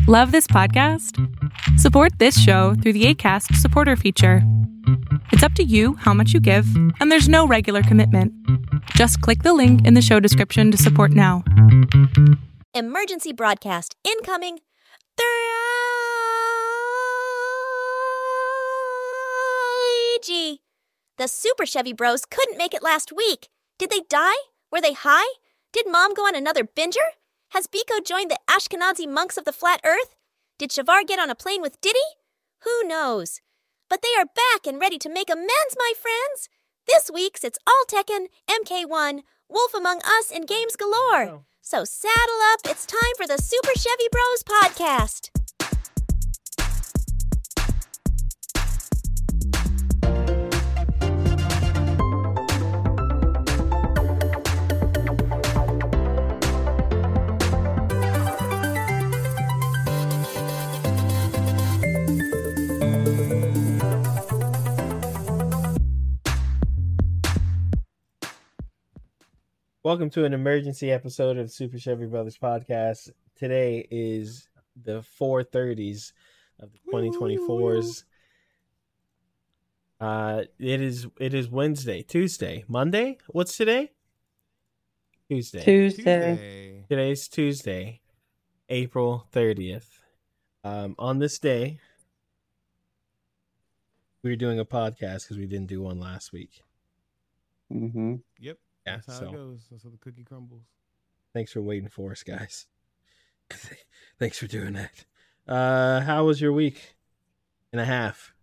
Love this podcast? Support this show through the Acast supporter feature. It's up to you how much you give, and there's no regular commitment. Just click the link in the show description to support now. Emergency broadcast incoming. 3G. The Super Chevy Bros couldn't make it last week. Did they die? Were they high? Did Mom go on another binger? Has Biko joined the Ashkenazi monks of the flat earth? Did Shavar get on a plane with Diddy? Who knows? But they are back and ready to make amends, my friends. This week's It's All Tekken, MK1, Wolf Among Us, and games galore. Oh. So saddle up, it's time for the Super Chevy Bros podcast. Welcome to an emergency episode of Super Chevy Brothers podcast. Today is the 4:30s of the 2024s. It is Wednesday, Tuesday, Monday. What's today? Tuesday. Today's Tuesday, April 30th. On this day, we're doing a podcast because we didn't do one last week. Mm-hmm. Yep. Yeah, That's how so it goes. That's how the cookie crumbles. thanks for waiting for us, guys. Thanks for doing that. How was your week and a half?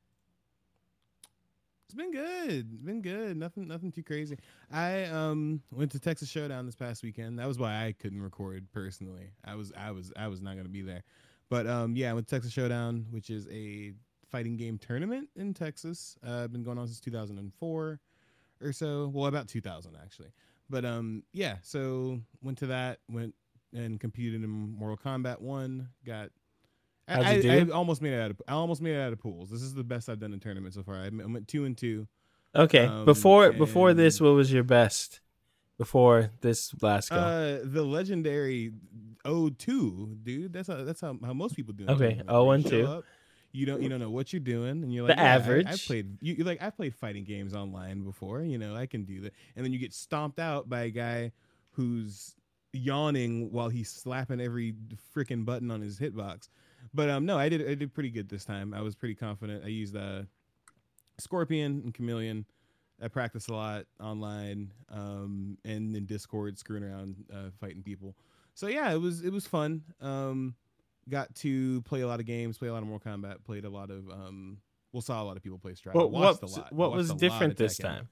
It's been good. Nothing too crazy. I went to Texas Showdown this past weekend. That was why I couldn't record personally. I was not gonna be there. But yeah, I went to Texas Showdown, which is a fighting game tournament in Texas. Been going on since 2004 or so. Well, about 2000 actually. But yeah, so went to that, went and competed in Mortal Kombat 1. How'd you do? I almost made it out of pools. This is the best I've done in tournament so far. I went 2-2. Okay, before this, what was your best? Before this last go? The legendary 0-2, dude. That's how most people do it. Okay, You 0-2. show up, You don't know what you're doing, and you're like The average. I've played fighting games online before. I can do that, and then you get stomped out by a guy who's yawning while he's slapping every freaking button on his hitbox. But no, I did pretty good this time. I was pretty confident. I used Scorpion and Chameleon. I practiced a lot online and in Discord, screwing around, fighting people. So yeah, it was fun. Got to play a lot of games, play a lot of Mortal Kombat, played a lot of saw a lot of people play Strive. What Watched a lot. What Watched was a lot different of this Tekken.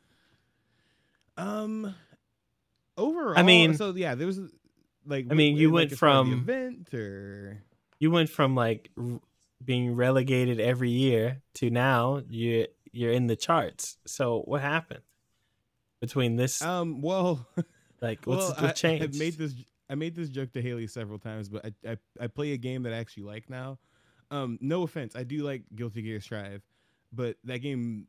time? Overall, I mean, so yeah, there was like. You went as far as the from event, or you went from like being relegated every year to now you're in the charts. So what happened between this? well, Like well, what changed? I made this joke to Haley several times, but I play a game that I actually like now. No offense, I do like Guilty Gear Strive, but that game,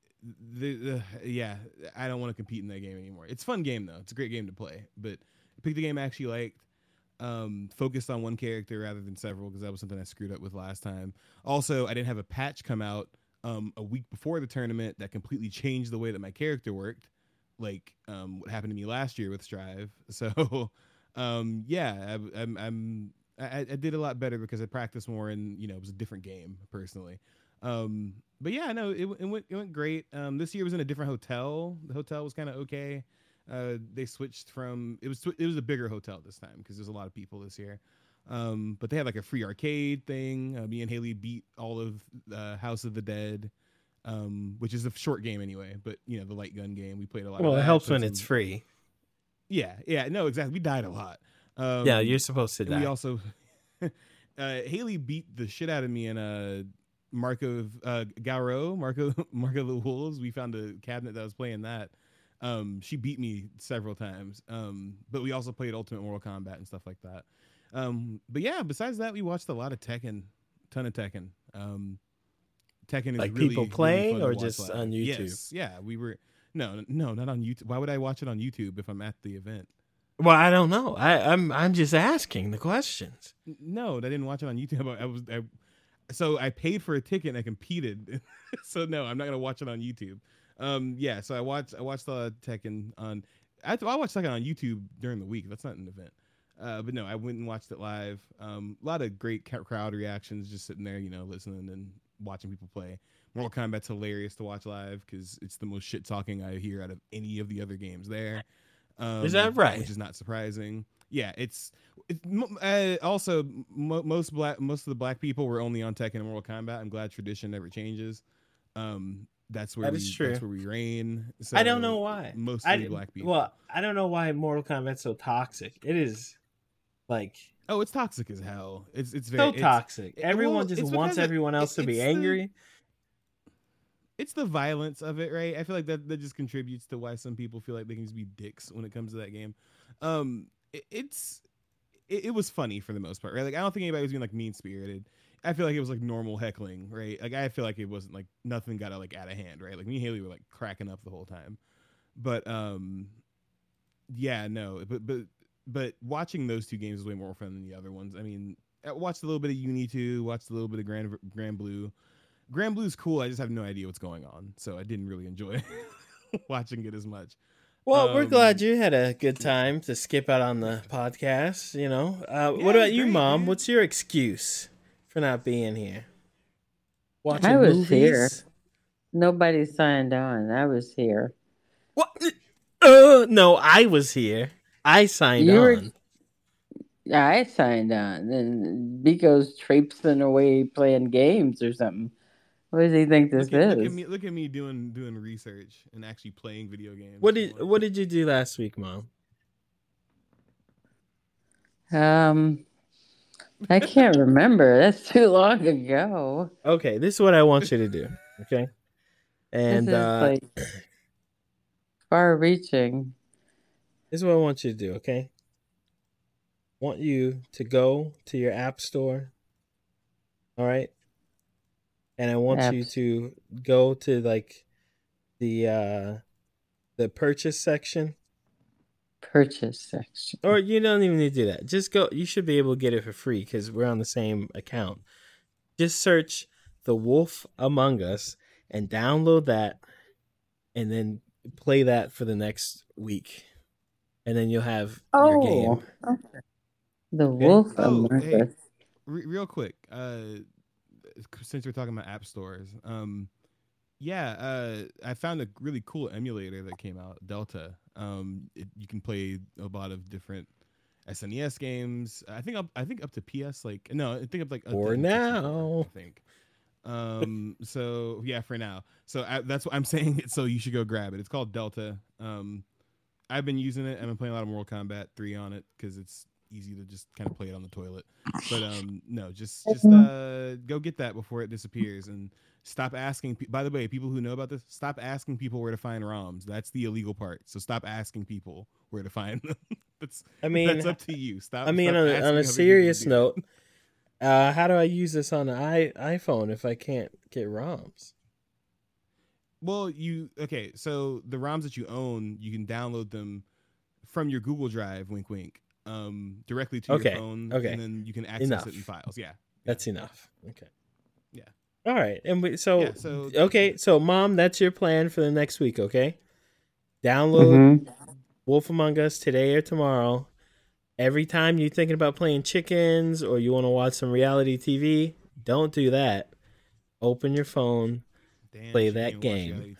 yeah, I don't want to compete in that game anymore. It's a fun game though; it's a great game to play. But I picked a game I actually liked, focused on one character rather than several because that was something I screwed up with last time. Also, I didn't have a patch come out a week before the tournament that completely changed the way that my character worked, like what happened to me last year with Strive. So. Yeah, I did a lot better because I practiced more and it was a different game personally. But yeah, no, it went great. This year was in a different hotel. The hotel was kind of okay. They switched from it was a bigger hotel this time because there's a lot of people this year. But they had like a free arcade thing. Me and Haley beat all of House of the Dead, which is a short game anyway. But the light gun game we played a lot. Well, of it that, helps so when it's free. Yeah, no, exactly. We died a lot. Yeah, you're supposed to die. We also, Haley beat the shit out of me in Marco the Wolves. We found a cabinet that was playing that. She beat me several times. But we also played Ultimate Mortal Kombat and stuff like that. But yeah, besides that, we watched a lot of Tekken, ton of Tekken. Tekken is like really, people really playing fun to or watch just live. on YouTube? Yes, yeah, we were. No, not on YouTube. Why would I watch it on YouTube if I'm at the event? Well, I don't know. I'm just asking the questions. No, I didn't watch it on YouTube. So I paid for a ticket and I competed. So no, I'm not gonna watch it on YouTube. Yeah. So I watched Tekken on. I watched Tekken on YouTube during the week. That's not an event. But no, I went and watched it live. A lot of great crowd reactions, just sitting there, listening and watching people play. Mortal Kombat's hilarious to watch live because it's the most shit talking I hear out of any of the other games there. Is that right? Which is not surprising. Yeah, also most of the black people were only on Tekken and Mortal Kombat. I'm glad tradition never changes. That's where we reign. So I don't know why. Mostly black people. Well, I don't know why Mortal Kombat's so toxic. It is like it's toxic as hell. It's very toxic. Everyone just wants everyone else to be angry. It's the violence of it, right? I feel like that just contributes to why some people feel like they can just be dicks when it comes to that game. It was funny for the most part, right? Like I don't think anybody was being like mean spirited. I feel like it was like normal heckling, right? Like I feel like it wasn't like nothing got like out of hand, right? Like me and Haley were like cracking up the whole time. But yeah, no, but watching those two games is way more fun than the other ones. I mean, I watched a little bit of Uni 2, watched a little bit of Grand Blue. Grand Blue's cool. I just have no idea what's going on, so I didn't really enjoy watching it as much. Well, we're glad you had a good time to skip out on the podcast. What about you, Mom? Man. What's your excuse for not being here? Watching movies? Here. Nobody signed on. I was here. What? No, I was here. I signed on. I signed on. And Biko's traipsing away playing games or something. What does he think this is? Look at me doing research and actually playing video games. What did you do last week, Mom? I can't remember. That's too long ago. Okay, this is what I want you to do. Okay, and this is like far-reaching. This is what I want you to do. Okay, I want you to go to your app store. All right. And I want you to go to like the purchase section. Purchase section. Or you don't even need to do that. Just go. You should be able to get it for free because we're on the same account. Just search The Wolf Among Us and download that, and then play that for the next week, and then you'll have your game. Okay. The Wolf Among Us. Real quick. Since we're talking about app stores, I found a really cool emulator that came out, Delta. You can play a lot of different SNES games. I think up to PS. I think up like for now. I think. So yeah, for now. So that's what I'm saying. So you should go grab it. It's called Delta. I've been using it. I've been playing a lot of Mortal Kombat 3 on it because it's easy to just kind of play it on the toilet. But no, just go get that before it disappears and stop asking. By the way, people who know about this, stop asking people where to find ROMs. That's the illegal part. So stop asking people where to find them. That's up to you. Stop. On a serious note, how do I use this on an iPhone if I can't get ROMs? Well, so the ROMs that you own, you can download them from your Google Drive. Wink, wink. Directly to your phone, and then you can access it in files. Yeah, that's enough. Okay. Yeah. All right, and so Mom, that's your plan for the next week. Okay. Download Wolf Among Us today or tomorrow. Every time you're thinking about playing chickens or you want to watch some reality TV, don't do that. Open your phone, play that game.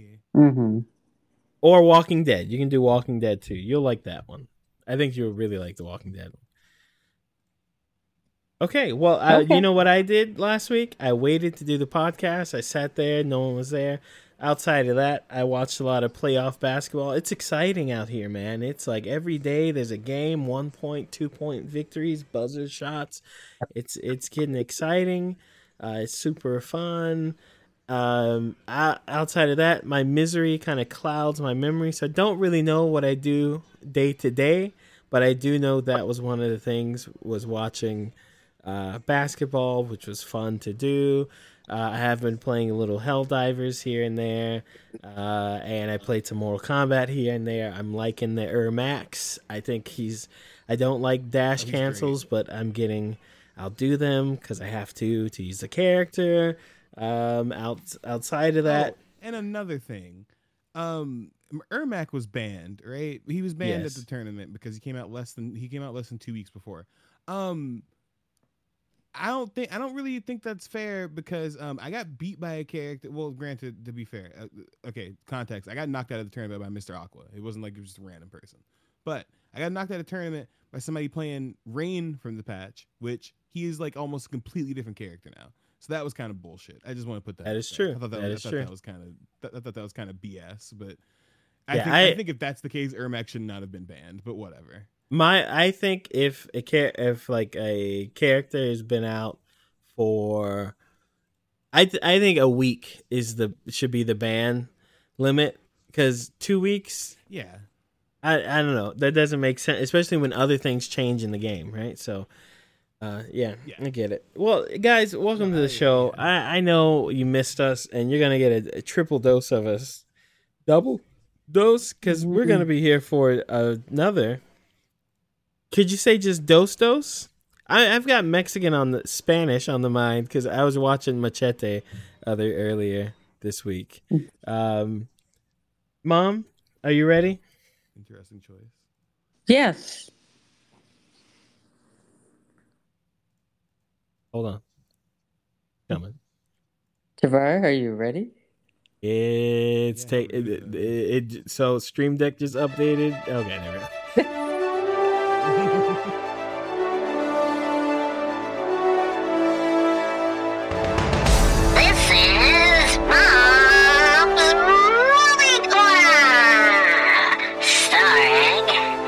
Or Walking Dead. You can do Walking Dead too. You'll like that one. I think you'll really like The Walking Dead. Okay, well, you know what I did last week? I waited to do the podcast. I sat there. No one was there. Outside of that, I watched a lot of playoff basketball. It's exciting out here, man. It's like every day there's a game, 1-point, 2-point victories, buzzer shots. It's getting exciting. It's super fun. Outside of that, my misery kind of clouds my memory, so I don't really know what I do day to day, but I do know that was one of the things was watching basketball, which was fun to do. I have been playing a little Helldivers here and there, and I played some Mortal Kombat here and there. I'm liking the Ermax. I think I don't like dash cancels, but I'll do them because I have to use the character. Outside of that, and another thing, Ermac was banned, right? He was banned at the tournament because he came out less than 2 weeks before. I don't really think that's fair because I got beat by a character. Well, granted, to be fair, okay, context. I got knocked out of the tournament by Mr. Aqua. It wasn't like it was just a random person, but I got knocked out of the tournament by somebody playing Rain from the patch, which he is like almost a completely different character now. So that was kind of bullshit. I just want to put that. That is true. I thought that was kind of BS, but I think if that's the case, Ermac should not have been banned. But whatever. I think if a character has been out for, I think a week should be the ban limit, because 2 weeks. Yeah. I don't know. That doesn't make sense, especially when other things change in the game, right? So, yeah, I get it. Well, guys, welcome to the show. Yeah. I know you missed us, and you're gonna get a triple dose of us, double dose, because we're gonna be here for another. Could you say just dos? I've got Spanish on the mind because I was watching Machete earlier this week. Mom, are you ready? Interesting choice. Yes. Hold on. Coming. Tavar, are you ready? So Stream Deck just updated. Okay, there we go. This is Mom's Movie Corner, starring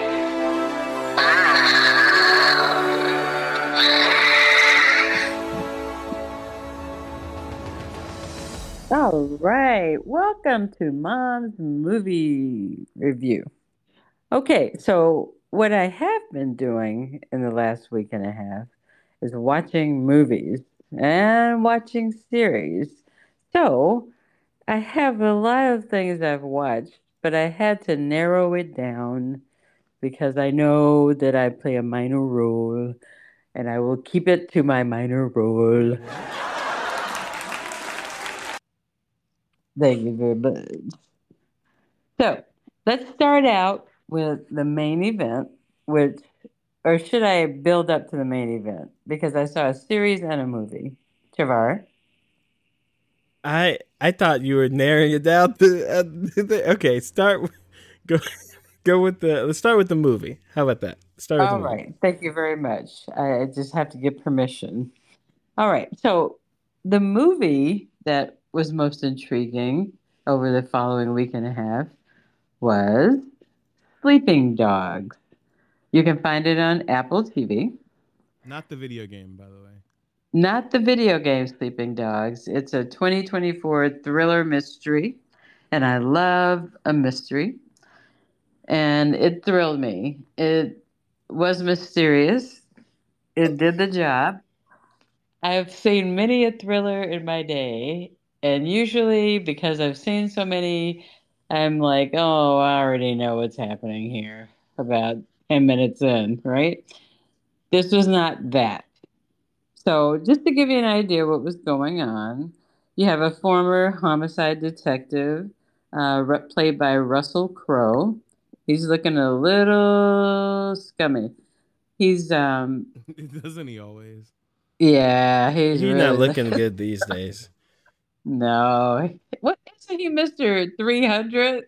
All right. Welcome to Mom's Movie Review. Okay, so what I have been doing in the last week and a half is watching movies and watching series. So I have a lot of things I've watched, but I had to narrow it down because I know that I play a minor role, and I will keep it to my minor role. Thank you very much. So let's start out with the main event, or should I build up to the main event? Because I saw a series and a movie. Tavar? I thought you were narrowing it down to okay. Let's start with the movie. How about that? Start with the movie. All right. Thank you very much. I just have to get permission. All right. So the movie that was most intriguing over the following week and a half was Sleeping Dogs. You can find it on Apple TV. Not the video game, by the way. Not the video game Sleeping Dogs. It's a 2024 thriller mystery, and I love a mystery. And it thrilled me. It was mysterious. It did the job. I've seen many a thriller in my day, and usually because I've seen so many, I'm like, oh, I already know what's happening here about 10 minutes in, right? This was not that. So just to give you an idea what was going on, you have a former homicide detective played by Russell Crowe. He's looking a little scummy. He's Doesn't he always? Yeah, he's really not looking good these days. No. What isn't he, Mr. 300?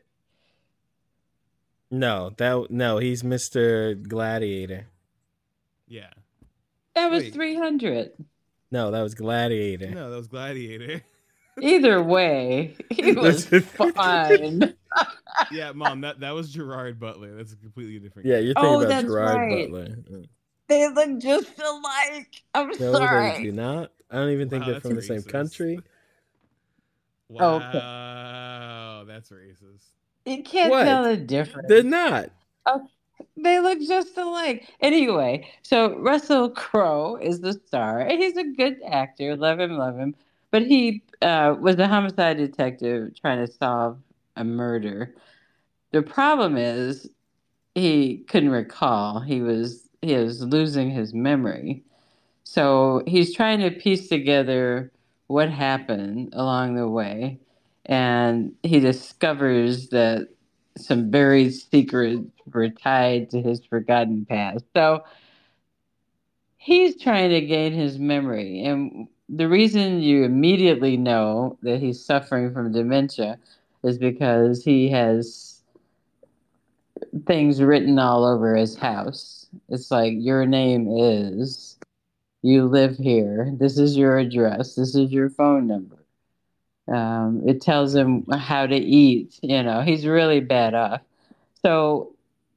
No, he's Mr. Gladiator. Yeah. That was 300. No, that was Gladiator. No, that was Gladiator. Either way, he was fine. Yeah, Mom, that was Gerard Butler. That's a completely different guy. Yeah, you're thinking about Gerard right. Butler. They look just alike. I'm sorry. No, they do not. I don't even think they're from the same country. Wow, okay. That's racist. You can't tell the difference. They're not. They look just alike. Anyway, so Russell Crowe is the star, and he's a good actor. Love him, love him. But he was a homicide detective trying to solve a murder. The problem is he couldn't recall. He was losing his memory. So he's trying to piece together what happened along the way, and he discovers that some buried secrets were tied to his forgotten past. So he's trying to gain his memory, and the reason you immediately know that he's suffering from dementia is because he has things written all over his house. It's like, your name is, you live here, this is your address, this is your phone number. It tells him how to eat. He's really bad off. So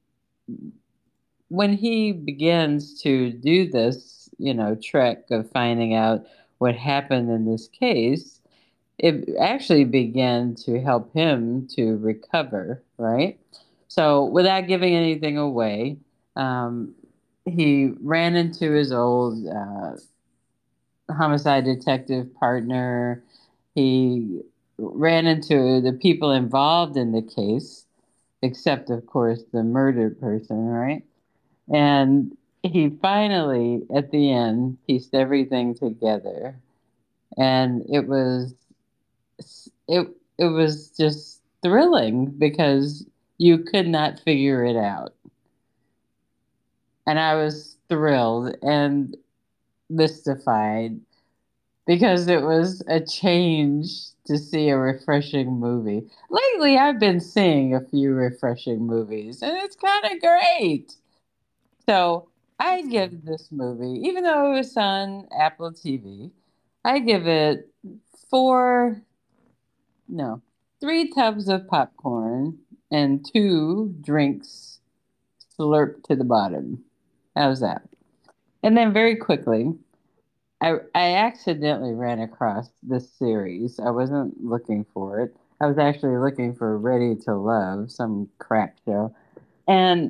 when he begins to do this, trek of finding out what happened in this case, it actually began to help him to recover, right? So without giving anything away, um, he ran into his old homicide detective partner. He ran into the people involved in the case, except, of course, the murdered person, right? And he finally, at the end, pieced everything together, and it was just thrilling because you could not figure it out, and I was thrilled and mystified because it was a change to see a refreshing movie. Lately, I've been seeing a few refreshing movies, and it's kind of great. So I give this movie, even though it was on Apple TV, I give it four, no, three tubs of popcorn and two drinks slurped to the bottom. How's that? And then very quickly, I accidentally ran across this series. I wasn't looking for it. I was actually looking for Ready to Love, some crap show. And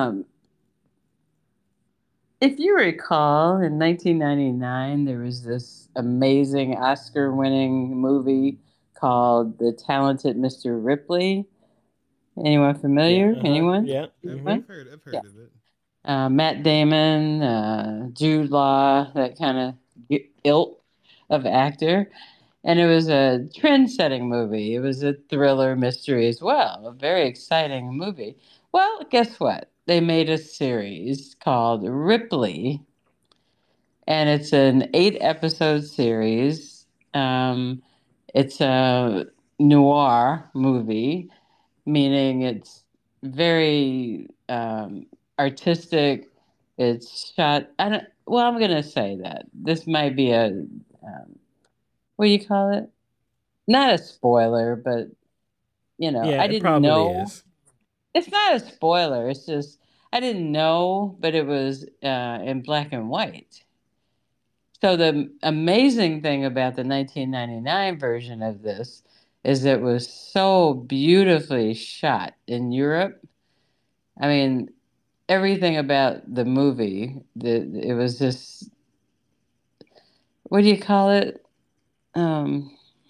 if you recall, in 1999, there was this amazing Oscar winning movie called The Talented Mr. Ripley. Anyone familiar? Anyone? Yeah. Anyone? I've heard Yeah. of it. Matt Damon, Jude Law, that kind of ilk of actor. And it was a trend setting movie. It was a thriller mystery as well, a very exciting movie. Well, guess what? They made a series called Ripley, and it's an 8 episode series. It's a noir movie, meaning it's very artistic. It's shot. I don't. Well, I'm gonna say that this might be a what do you call it? Not a spoiler, but Yeah, I it didn't probably know. is. It's not a spoiler. It's just I didn't know, but it was in black and white. So the amazing thing about the 1999 version of this is it was so beautifully shot in Europe. I mean, everything about the movie, it was just, what do you call it? Um,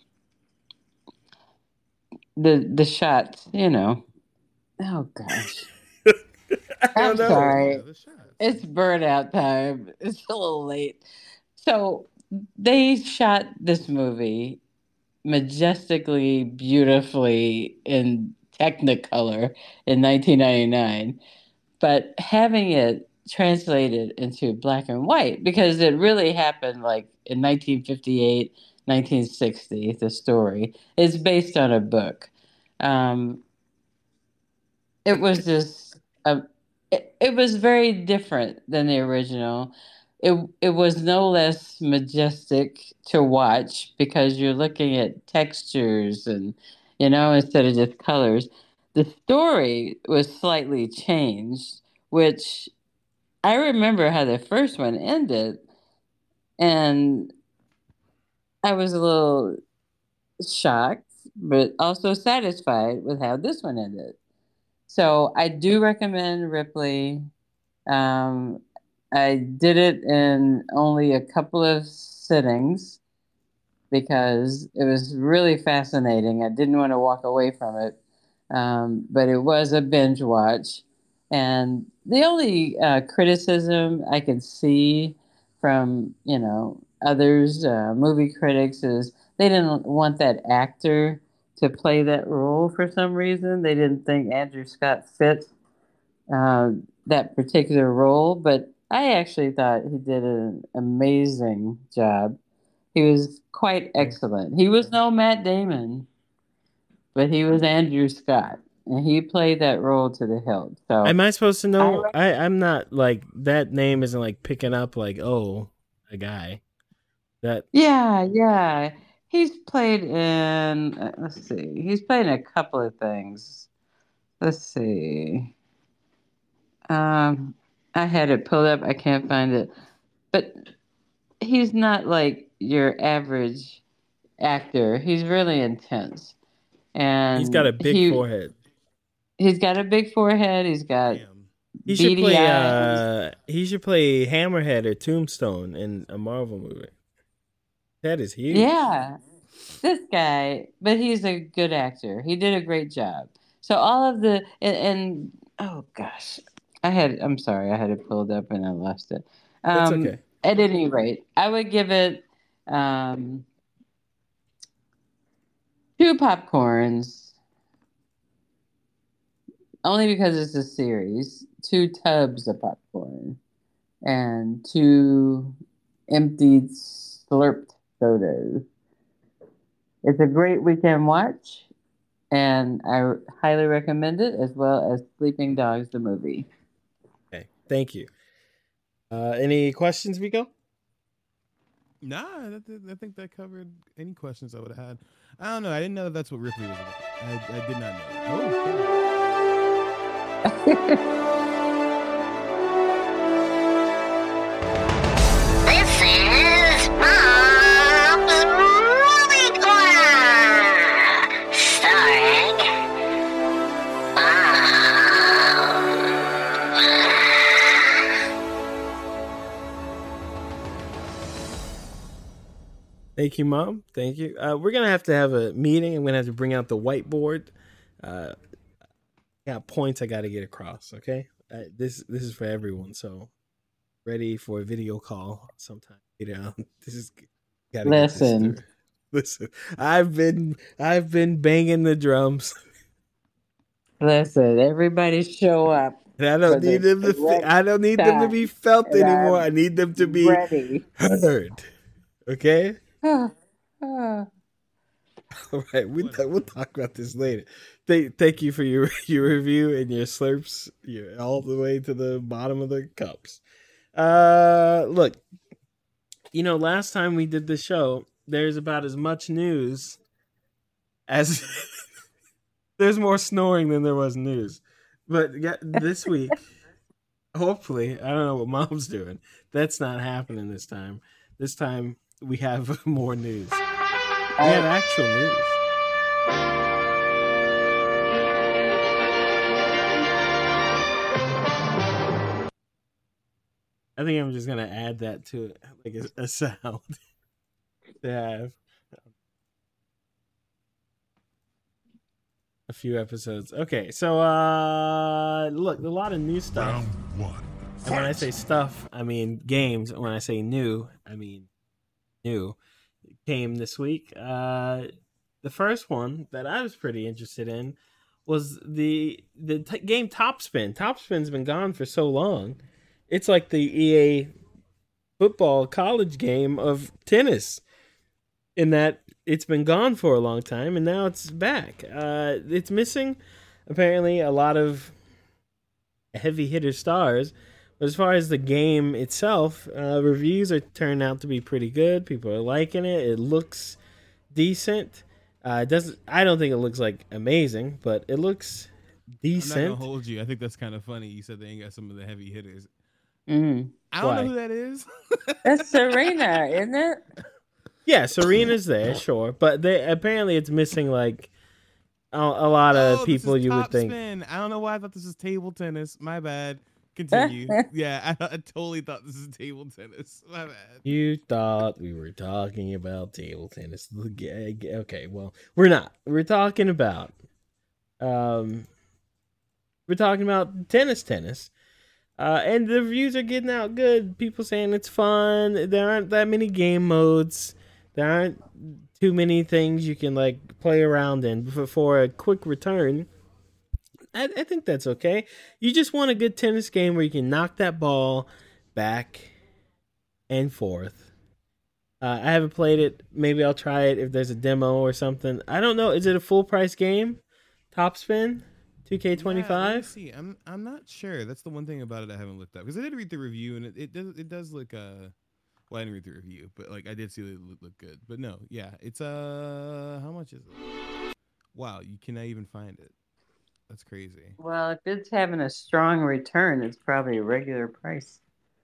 the shots, Oh gosh, I I'm don't know. sorry. Yeah, the shots. It's burnout time. It's a little late. So they shot this movie majestically, beautifully in Technicolor in 1999, but having it translated into black and white because it really happened like in 1958, 1960. The story is based on a book. Um, it was just it was very different than the original. It was no less majestic to watch because you're looking at textures and instead of just colors. The story was slightly changed, which I remember how the first one ended, and I was a little shocked, but also satisfied with how this one ended. So I do recommend Ripley. I did it in only a couple of sittings because it was really fascinating. I didn't want to walk away from it, but it was a binge watch. And the only criticism I could see from, others, movie critics, is they didn't want that actor to play that role for some reason. They didn't think Andrew Scott fit uh, that particular role, but I actually thought he did an amazing job. He was quite excellent. He was no Matt Damon, but he was Andrew Scott, and he played that role to the hilt. So Am I supposed to know? I'm not like that name isn't like picking up like, oh, a guy. That yeah. He's played in, let's see, he's played in a couple of things. Let's see. I had it pulled up. I can't find it. But he's not like your average actor. He's really intense. And he's got a big forehead. He's got a big forehead. He's got He should beady eyes. He should play Hammerhead or Tombstone in a Marvel movie. That is huge. Yeah. This guy, but he's a good actor. He did a great job. So all of the and oh gosh. I'm sorry, I had it pulled up and I lost it. That's okay. At any rate, I would give it 2 popcorns, only because it's a series, 2 tubs of popcorn, and 2 emptied slurped sodas. It's a great weekend watch, and I highly recommend it, as well as Sleeping Dogs, the movie. Okay, thank you. Any questions, Vico? Nah, I think that covered any questions I would have had. I don't know. I didn't know that's what Ripley was about. I did not know. This is Mom's Movie Corner, starring Thank you, Mom. Thank you. We're going to have a meeting. I'm going to have to bring out the whiteboard. I got points I got to get across, okay? This is for everyone, so ready for a video call sometime. This is gotta Listen. Listen, I've been banging the drums. Listen, everybody show up. And I don't need them to. I don't need them to be felt anymore. I need them to be ready. heard. Okay. Ah. All right, we'll talk about this later. Thank you for your review and your slurps. You're all the way to the bottom of the cups. Look, last time we did the show, there's about as much news as there's more snoring than there was news. But this week, hopefully, I don't know what Mom's doing. That's not happening this time. This time we have more news. We have actual news. I think I'm just gonna add that to it, like a sound to have a few episodes. Okay, so look, a lot of new stuff. Round 1. And when I say stuff, I mean games. When I say new, I mean new. It came this week. The first one that I was pretty interested in was the game Topspin. Topspin's been gone for so long. It's like the EA football college game of tennis, in that it's been gone for a long time and now it's back. It's missing apparently a lot of heavy hitter stars, but as far as the game itself, reviews are turning out to be pretty good. People are liking it. It looks decent. I don't think it looks like amazing, but it looks decent. I'm not gonna hold you. I think that's kind of funny. You said they ain't got some of the heavy hitters. Mm. I don't know who that is. That's Serena, isn't it? Yeah, Serena's there, sure, but apparently it's missing like A lot of Oh, people this is you would top think. spin. I don't know why I thought this was table tennis. My bad. Continue. Yeah, I totally thought this is table tennis. My bad. You thought we were talking about table tennis. Okay, well, we're not. We're talking about tennis. And the reviews are getting out good. People saying it's fun. There aren't that many game modes. There aren't too many things you can like play around in for a quick return. I think that's okay. You just want a good tennis game where you can knock that ball back and forth. I haven't played it. Maybe I'll try it if there's a demo or something. I don't know. Is it a full price game? Top Spin? 2K25? Yeah, let me see. I'm not sure. That's the one thing about it I haven't looked up because I did read the review and it does look well, I didn't read the review, but like I did see it look good. But no, yeah, it's how much is it? Wow, you cannot even find it. That's crazy. Well, if it's having a strong return, it's probably a regular price.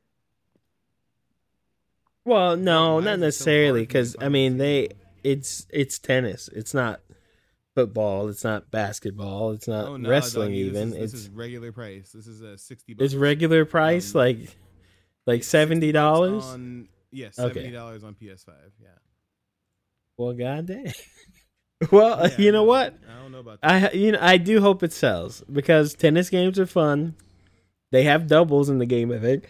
Well, no, Why not is it so necessarily, hard for you to because I find mean this it's tennis. It's not football. It's not basketball. It's not Oh no, wrestling. doggy, even this is regular price. This is $60. it's regular price, like It's $70. on yes, Okay. $70 on PS5. Yeah. Well, goddamn. Well, Yeah, you know no, what? I don't know about that. I do hope it sells because tennis games are fun. They have doubles in the game, I think.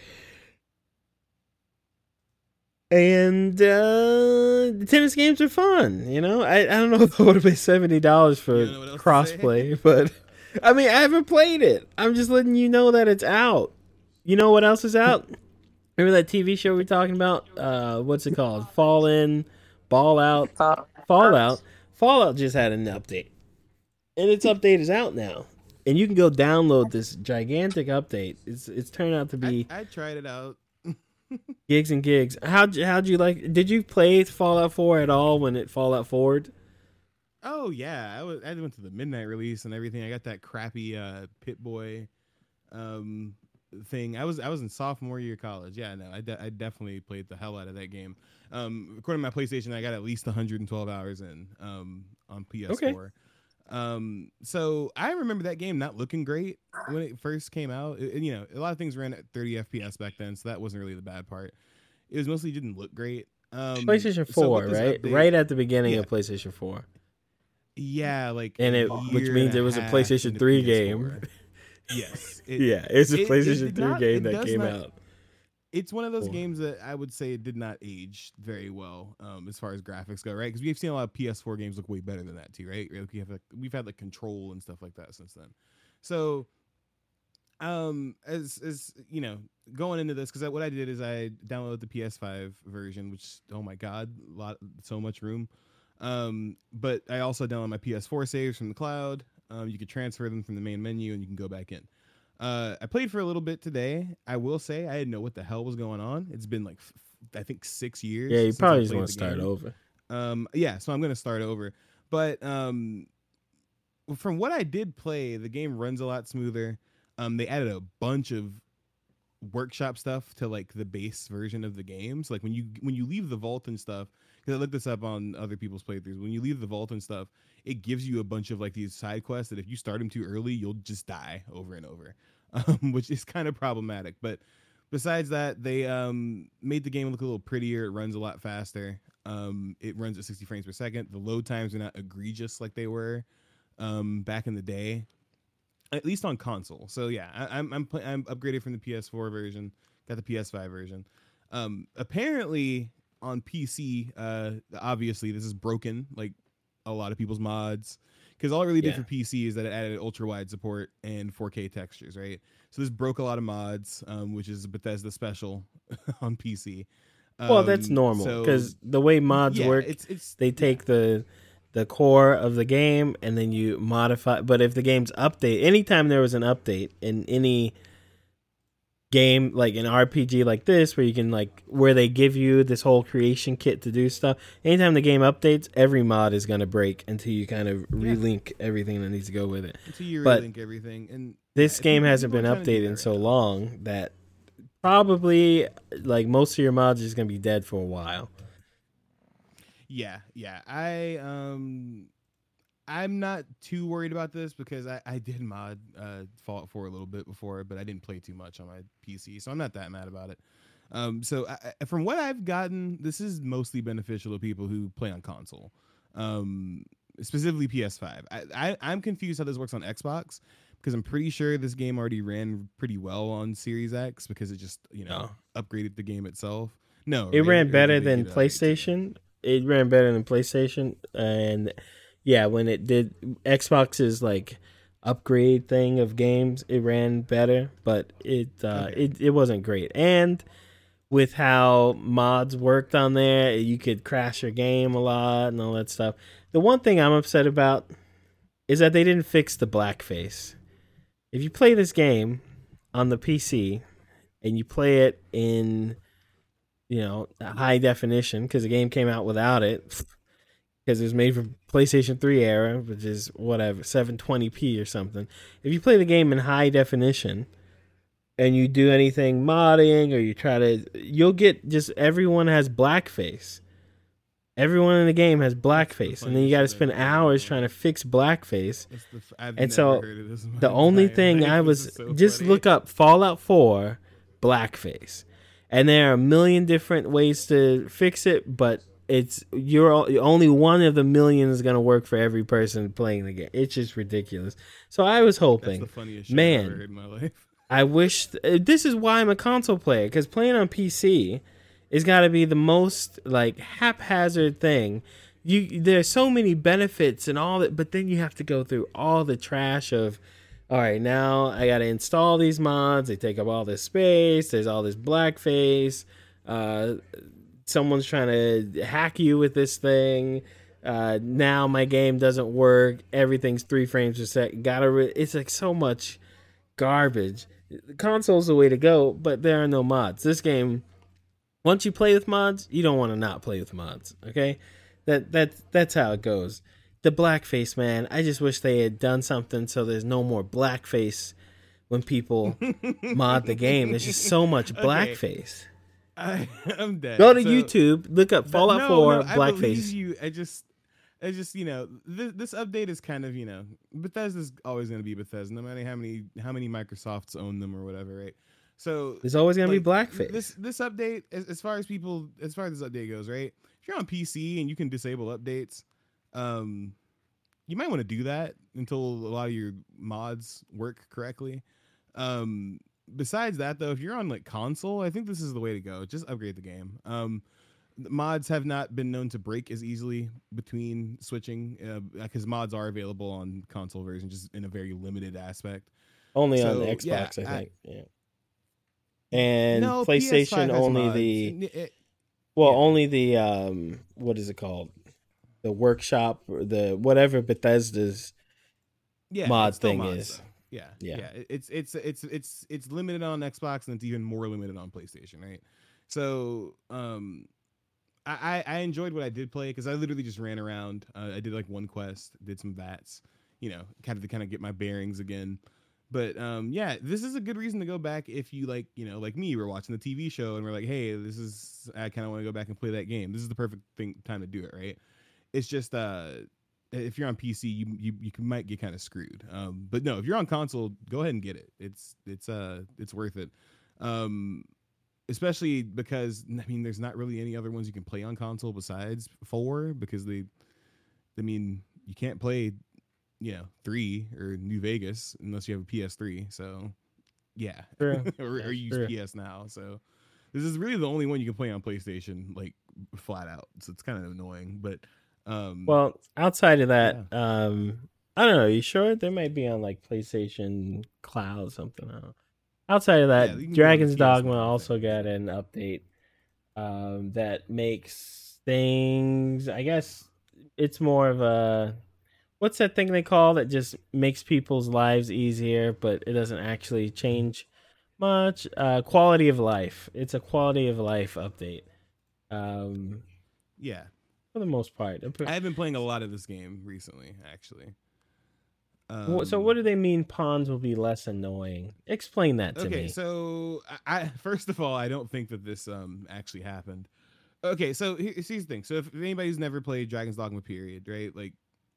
And the tennis games are fun, you know. I don't know if I would have paid $70 for You don't know what else to crossplay, but I mean I haven't played it. I'm just letting you know that it's out. You know what else is out? Remember that TV show we were talking about? What's it called? Fallout. Fallout just had an update, and its update is out now, and you can go download this gigantic update. It's turned out to be I tried it out. gigs and gigs. How'd you like? Did you play Fallout 4 at all when it Fallout 4'd? Oh yeah, I went to the midnight release and everything. I got that crappy Pit Boy thing. I was in sophomore year of college. Yeah, no, I definitely played the hell out of that game. According to my PlayStation, I got at least 112 hours in on PS4. Okay. So I remember that game not looking great when it first came out. You know, a lot of things ran at 30 FPS back then, so that wasn't really the bad part. It was mostly didn't look great. PlayStation 4, so with this right? update- Right at the beginning Yeah. of PlayStation 4. Yeah, like And which means it was a PlayStation 3 game. Yes. Yeah, it's a it PlayStation did 3 not- game it that does came not- out. It's one of those Cool. games that I would say did not age very well as far as graphics go, right? Because we've seen a lot of PS4 games look way better than that too, right? Like we've had like Control and stuff like that since then. So, as you know, going into this, because what I did is I downloaded the PS5 version, which oh my god, so much room. But I also downloaded my PS4 saves from the cloud. You could transfer them from the main menu, and you can go back in. I played for a little bit today. I will say I didn't know what the hell was going on. It's been like I think 6 years. Yeah, you since I probably just played want the to start game. over. Yeah, so I'm gonna start over. But from what I did play, the game runs a lot smoother. They added a bunch of workshop stuff to like the base version of the game. So like when you leave the vault and stuff, because I looked this up on other people's playthroughs, when you leave the vault and stuff, it gives you a bunch of like these side quests that if you start them too early, you'll just die over and over, which is kind of problematic. But besides that, they made the game look a little prettier. It runs a lot faster. It runs at 60 frames per second. The load times are not egregious like they were back in the day, at least on console. So yeah, I'm upgraded from the PS4 version, got the PS5 version. Apparently on PC, obviously this is broken like a lot of people's mods, because all it really did for PC is that it added ultra wide support and 4K textures, right? So this broke a lot of mods, which is a Bethesda special on PC. Well, that's normal because the way mods work, they take the core of the game and then you modify. But if the game's update, anytime there was an update in any game, like an RPG like this, where you can where they give you this whole creation kit to do stuff, anytime the game updates, every mod is going to break until you kind of relink everything that needs to go with it. Until you relink everything. And this game hasn't been updated in so long that probably most of your mods are just going to be dead for a while. Yeah. I I'm not too worried about this because I did mod Fallout 4 a little bit before, but I didn't play too much on my PC, so I'm not that mad about it. So from what I've gotten, this is mostly beneficial to people who play on console, specifically PS5. I'm confused how this works on Xbox because I'm pretty sure this game already ran pretty well on Series X because it just upgraded the game itself. No, it ran better did they than get an upgrade too? PlayStation. It ran better than PlayStation, and yeah, when it did Xbox's like upgrade thing of games, it ran better, but it wasn't great. And with how mods worked on there, you could crash your game a lot and all that stuff. The one thing I'm upset about is that they didn't fix the blackface. If you play this game on the PC and you play it in high definition, because the game came out without it, because it was made for PlayStation 3 era, which is whatever, 720p or something. If you play the game in high definition and you do anything modding or you you'll get just everyone has blackface. Everyone in the game has blackface, and then you got to spend hours trying to fix blackface. And so the only thing I was just look up Fallout 4 blackface. And there are a million different ways to fix it, but you're only one of the million is going to work for every person playing the game. It's just ridiculous. So I was hoping, that's the funniest shit I've ever heard in my life. I wish this is why I'm a console player, because playing on PC is got to be the most like haphazard thing. There's so many benefits and all that, but then you have to go through all the trash of, all right, now I got to install these mods. They take up all this space. There's all this blackface. Someone's trying to hack you with this thing. Now my game doesn't work. Everything's 3 frames per second. It's like so much garbage. The console's the way to go, but there are no mods. This game, once you play with mods, you don't want to not play with mods. Okay, that's how it goes. The blackface, man, I just wish they had done something so there's no more blackface when people mod the game. There's just so much blackface. I'm dead. Go to YouTube, look up Fallout 4 blackface. I believe you. I just this update is kind of Bethesda's always going to be Bethesda, no matter how many Microsofts own them or whatever, right? So there's always going to be blackface. This update, as far as this update goes, right? If you're on PC and you can disable updates, you might want to do that until a lot of your mods work correctly. Besides that, though, if you're on like console, I think this is the way to go. Just upgrade the game. Mods have not been known to break as easily between switching, because mods are available on console version, just in a very limited aspect. Only on the Xbox, I think. Yeah. And no, PlayStation only only the what is it called? The workshop or the whatever Bethesda's mod thing is. Yeah. It's limited on Xbox, and it's even more limited on PlayStation, right? So I enjoyed what I did play because I literally just ran around. I did like one quest, did some VATs, kind of get my bearings again. But this is a good reason to go back if you like me, we're watching the TV show and we're like, hey, I kind of want to go back and play that game. This is the perfect time to do it, right? It's just if you're on PC, you might get kind of screwed. But no, if you're on console, go ahead and get it. It's worth it. Especially because there's not really any other ones you can play on console besides 4, because you can't play 3 or New Vegas unless you have a PS3. So yeah, or use PS Now. So this is really the only one you can play on PlayStation, like flat out. So it's kind of annoying, but. Well, outside of that, I don't know. Are you sure? There might be on like PlayStation Cloud or something. I don't know. Outside of that, Dragon's Dogma also got an update that makes things. I guess it's more of a what's that thing they call that just makes people's lives easier, but it doesn't actually change much. Quality of life. It's a quality of life update. Yeah. For the most part. I've been playing a lot of this game recently, actually. So what do they mean pawns will be less annoying? Explain that to me. Okay, so I first of all, I don't think that this actually happened. Okay, so here's the thing. So if anybody who's never played Dragon's Dogma period, right? Like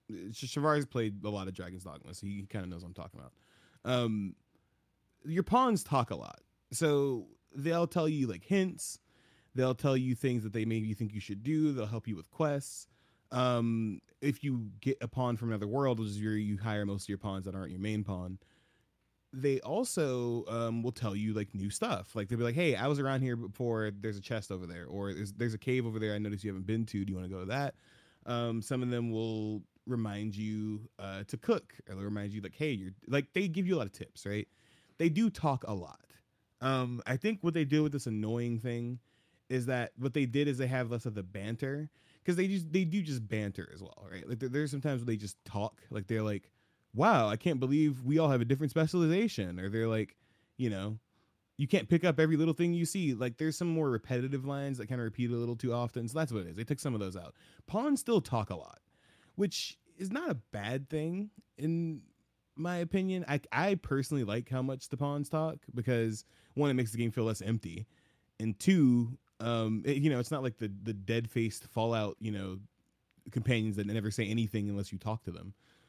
Shavar's played a lot of Dragon's Dogma, so he kind of knows what I'm talking about. Your pawns talk a lot, so they'll tell you like hints. They'll tell you things that they maybe think you should do. They'll help you with quests. If you get a pawn from another world, which is where you hire most of your pawns that aren't your main pawn, they also will tell you like new stuff. Like they'll be like, "Hey, I was around here before. There's a chest over there, or there's a cave over there. I noticed you haven't been to. Do you want to go to that?" Some of them will remind you to cook, or they'll remind you like, "Hey, you're like." They give you a lot of tips, right? They do talk a lot. I think what they do with this annoying thing is that what they did is they have less of the banter, because they do just banter as well, right? Like there's sometimes where they just talk, like they're like, "Wow, I can't believe we all have a different specialization," or they're like, you know, "You can't pick up every little thing you see." Like there's some more repetitive lines that kind of repeat a little too often, so that's what it is. They took some of those out. Pawns still talk a lot, which is not a bad thing in my opinion. I personally like how much the pawns talk, because one, it makes the game feel less empty, and two, it's not like the dead-faced Fallout, companions that never say anything unless you talk to them.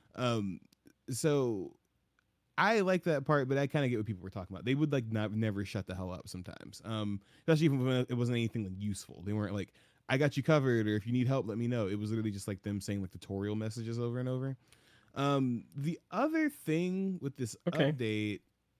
So I like that part, but I kind of get what people were talking about. They would like never shut the hell up sometimes, especially when it wasn't anything like useful. They weren't like, "I got you covered," or "If you need help, let me know." It was literally just like them saying like tutorial messages over and over. The other thing with this update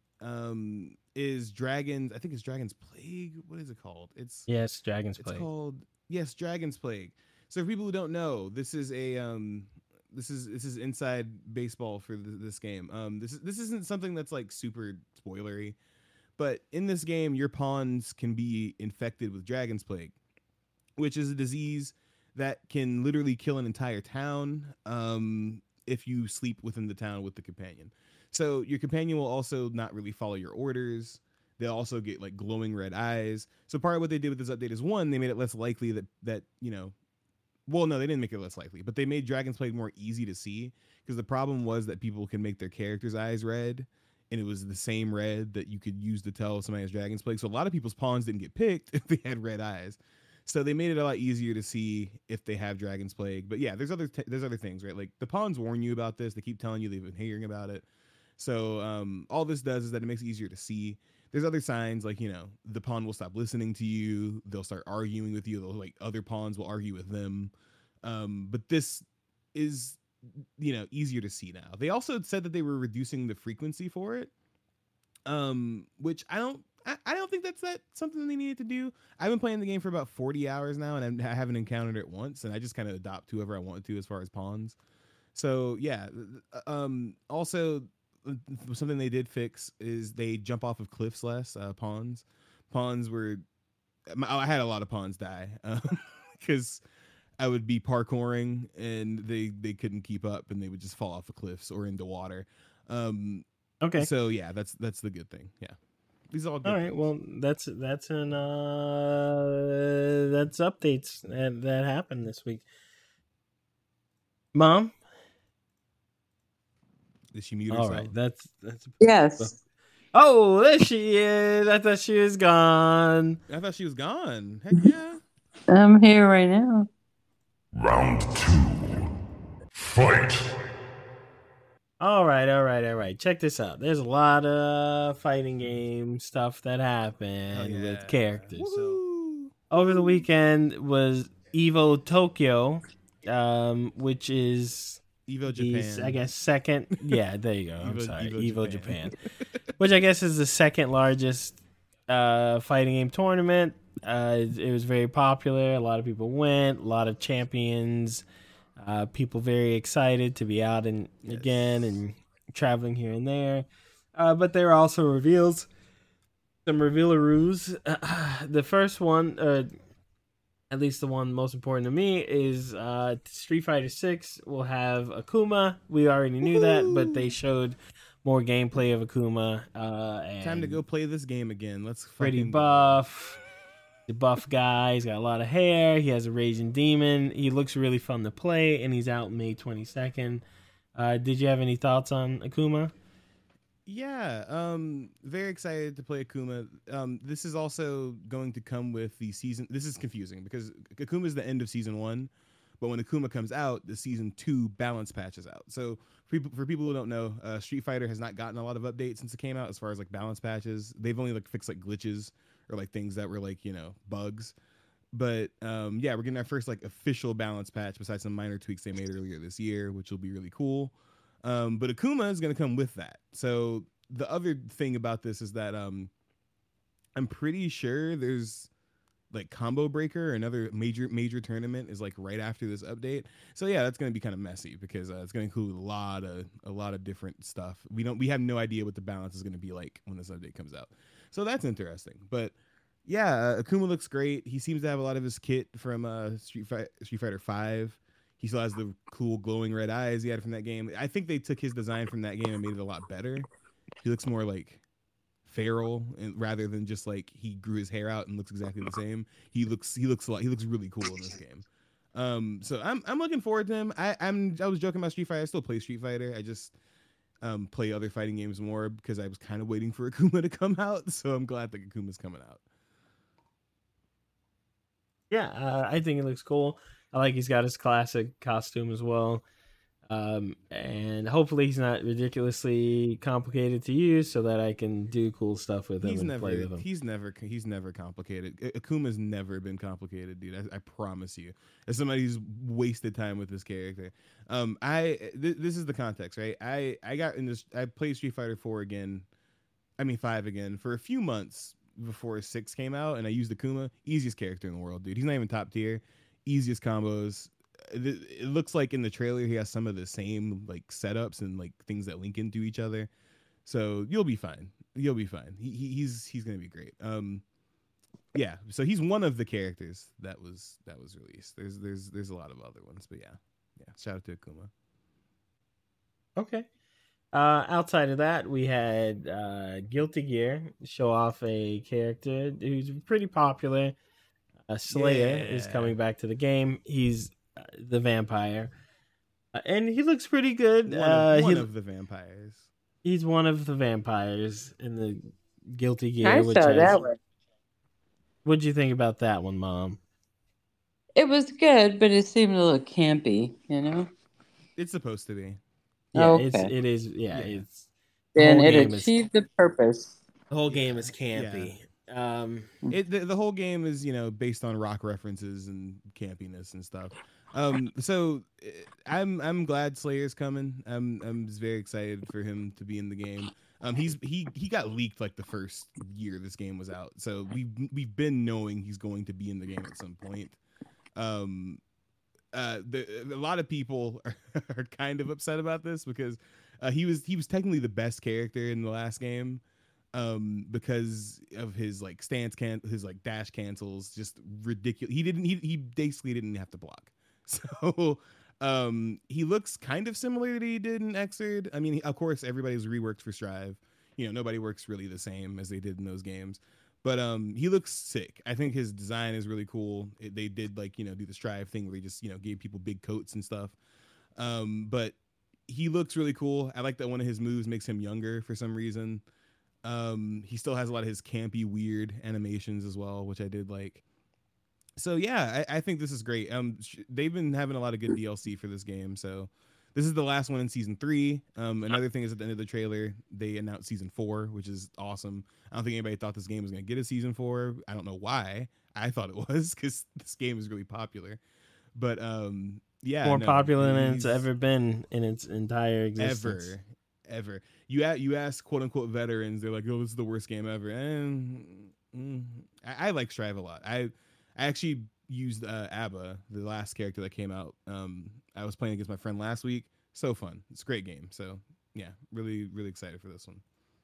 is Dragons. I think it's Dragon's Plague. What is it called? Yes, Dragon's Plague. It's called Dragon's Plague. So for people who don't know, this is a this is inside baseball for this game. This isn't something that's like super spoilery, but in this game, your pawns can be infected with Dragon's Plague, which is a disease that can literally kill an entire town if you sleep within the town with the companion. So your companion will also not really follow your orders. They'll also get like glowing red eyes. So part of what they did with this update is, one, they made it less likely that well, no, they didn't make it less likely, but they made Dragon's Plague more easy to see, because the problem was that people can make their character's eyes red, and it was the same red that you could use to tell somebody has Dragon's Plague. So a lot of people's pawns didn't get picked if they had red eyes. So they made it a lot easier to see if they have Dragon's Plague. But yeah, there's other things, right? Like the pawns warn you about this. They keep telling you they've been hearing about it. So all this does is that it makes it easier to see. There's other signs, like, the pawn will stop listening to you. They'll start arguing with you. Other pawns will argue with them. But this is, easier to see now. They also said that they were reducing the frequency for it, which I don't think that's something they needed to do. I've been playing the game for about 40 hours now, and I haven't encountered it once, and I just kind of adopt whoever I want to as far as pawns. So yeah. Also, something they did fix is they jump off of cliffs less. Pawns were, I had a lot of pawns die because I would be parkouring and they couldn't keep up, and they would just fall off of cliffs or into water. Okay. So yeah, that's the good thing. Yeah. These are all good. All right. things. Well, that's updates that happened this week. Mom? Did she mute All herself? right. That's Yes. Oh, there she is. I thought she was gone. I thought she was gone. Heck yeah. I'm here right now. Round 2. Fight. All right. Check this out. There's a lot of fighting game stuff that happened with characters. Woo-hoo. So over the weekend was Evo Tokyo, which is Evo Japan. I guess second. Yeah, there you go. I'm sorry, Evo Japan. Japan, which I guess is the second largest fighting game tournament. It was very popular. A lot of people went. A lot of champions. People very excited to be out again and traveling here and there. But there are also reveals. Some revealaroos. The first one, at least the one most important to me, is Street Fighter 6 will have Akuma. We already knew that, but they showed more gameplay of Akuma. And Time to go play this game again. Let's pretty fucking buff. The buff guy. He's got a lot of hair. He has a raging demon. He looks really fun to play, and he's out May 22nd. Did you have any thoughts on Akuma? Yeah, very excited to play Akuma. This is also going to come with the season. This is confusing because Akuma is the end of season 1, But when Akuma comes out, the season 2 balance patch is out. So for people who don't know, Street Fighter has not gotten a lot of updates since it came out as far as like balance patches. They've only like fixed like glitches or like things that were like, you know, bugs. But yeah, we're getting our first like official balance patch besides some minor tweaks they made earlier this year, which will be really cool. But Akuma is going to come with that. So the other thing about this is that I'm pretty sure there's like Combo Breaker, another major tournament is like right after this update. So yeah, that's going to be kind of messy because it's going to include a lot of different stuff. We have no idea what the balance is going to be like when this update comes out. So that's interesting. But yeah, Akuma looks great. He seems to have a lot of his kit from Street Fighter 5. He still has the cool glowing red eyes he had from that game. I think they took his design from that game and made it a lot better. He looks more like feral, and rather than just like he grew his hair out and looks exactly the same. He looks really cool in this game. So I'm looking forward to him. I was joking about Street Fighter. I still play Street Fighter. I just play other fighting games more because I was kind of waiting for Akuma to come out. So I'm glad that Akuma's coming out. Yeah, I think it looks cool. I like he's got his classic costume as well. And hopefully he's not ridiculously complicated to use so that I can do cool stuff with him and play with him. He's never complicated. Akuma's never been complicated, dude. I promise you. As somebody who's wasted time with this character. This is the context, right? I played Street Fighter 5 again for a few months before 6 came out, and I used Akuma. Easiest character in the world, dude. He's not even top tier. Easiest combos. It looks like in the trailer he has some of the same like setups and like things that link into each other. So you'll be fine. He's gonna be great. Yeah. So he's one of the characters that was released. There's a lot of other ones, but yeah. Shout out to Akuma. Okay. Outside of that, we had Guilty Gear show off a character who's pretty popular. Slayer is coming back to the game. He's the vampire, and he looks pretty good. One of the vampires. He's one of the vampires in the Guilty Gear. I saw that one. What'd you think about that one, Mom? It was good, but it seemed a little campy, you know? It's supposed to be. Yeah, okay. it is. Yeah, it's. Then it achieved the purpose. The whole game is campy. Yeah. The whole game is, you know, based on rock references and campiness and stuff. So I'm glad Slayer's coming. I'm just very excited for him to be in the game. He got leaked like the first year this game was out, so we've been knowing he's going to be in the game at some point. A lot of people are kind of upset about this because he was technically the best character in the last game. Because of his like his like dash cancels, just ridiculous. He basically didn't have to block. So he looks kind of similar to he did in Xrd. I mean, of course, everybody's reworked for Strive. You know, nobody works really the same as they did in those games. But he looks sick. I think his design is really cool. They did like, you know, do the Strive thing where he just, you know, gave people big coats and stuff. But he looks really cool. I like that one of his moves makes him younger for some reason. He still has a lot of his campy, weird animations as well, which I did like. So yeah, I think this is great. They've been having a lot of good DLC for this game. So this is the last one in season 3. Another thing is at the end of the trailer, they announced season 4, which is awesome. I don't think anybody thought this game was going to get a season 4. I don't know why. I thought it was because this game is really popular. But yeah, more popular than it's ever been in its entire existence. Ever. You ask quote unquote veterans, they're like, "Oh, this is the worst game ever." And I like Strive a lot. I actually used Abba, the last character that came out. I was playing against my friend last week. So fun. It's a great game. So yeah, really excited for this one.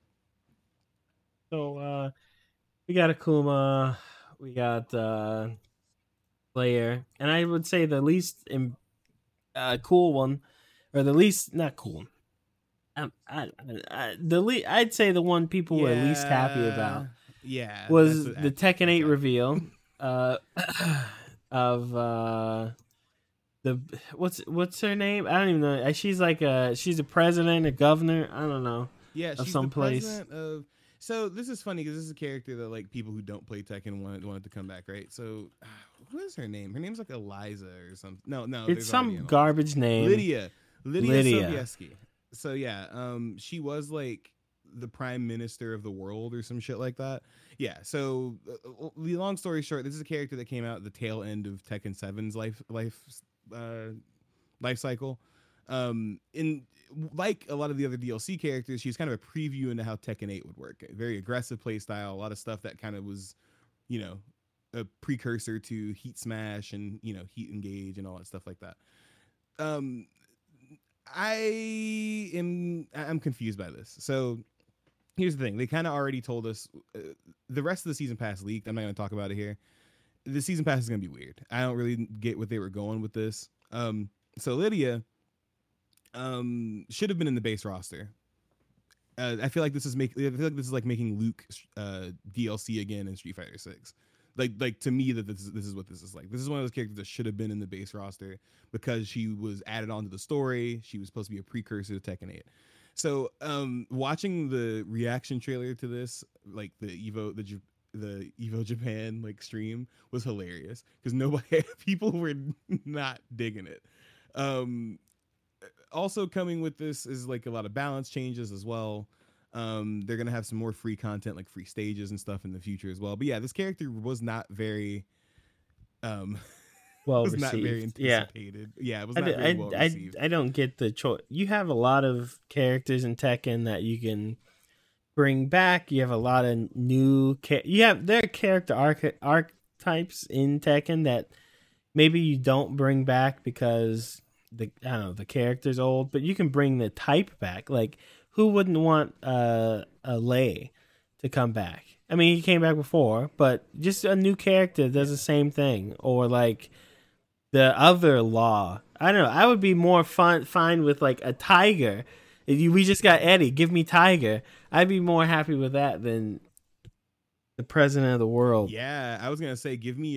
So we got Akuma, we got Slayer, and I would say the least cool one, or the least not cool. I'd say the one people were least happy about was the Tekken 8 reveal of the what's her name? I don't even know. She's like she's a president, a governor. I don't know. Yeah, of she's some the place. president of. So this is funny because this is a character that like people who don't play Tekken wanted to come back, right? So what is her name? Her name's like Eliza or something. No, It's some garbage name. Lydia Sobieski. So yeah, she was like the prime minister of the world or some shit like that. Yeah. So the long story short, this is a character that came out at the tail end of Tekken 7's life cycle. In like a lot of the other DLC characters, she's kind of a preview into how Tekken 8 would work. A very aggressive play style, a lot of stuff that kind of was, you know, a precursor to Heat Smash and, you know, Heat Engage and all that stuff like that. I'm confused by this. So here's the thing. They kind of already told us the rest of the season pass leaked. I'm not going to talk about it here. The season pass is going to be weird. I don't really get what they were going with this. So Lydia should have been in the base roster. I feel like this is like making Luke DLC again in Street Fighter 6. Like to me that this is what this is like. This is one of those characters that should have been in the base roster because she was added onto the story. She was supposed to be a precursor to Tekken 8. So watching the reaction trailer to this, like the Evo Japan like stream, was hilarious because people were not digging it. Also coming with this is like a lot of balance changes as well. They're gonna have some more free content, like free stages and stuff in the future as well. But yeah, this character was not very well was received. not very anticipated. Yeah, it was not very well received. I don't get the choice. You have a lot of characters in Tekken that you can bring back. You have a lot of new there are character archetypes in Tekken that maybe you don't bring back because the character's old, but you can bring the type back. Like, who wouldn't want a Lei to come back? I mean, he came back before, but just a new character does the same thing. Or like the other Law. I don't know. I would be more fine with like a Tiger. We just got Eddie. Give me Tiger. I'd be more happy with that than the president of the world. Yeah, I was gonna say, give me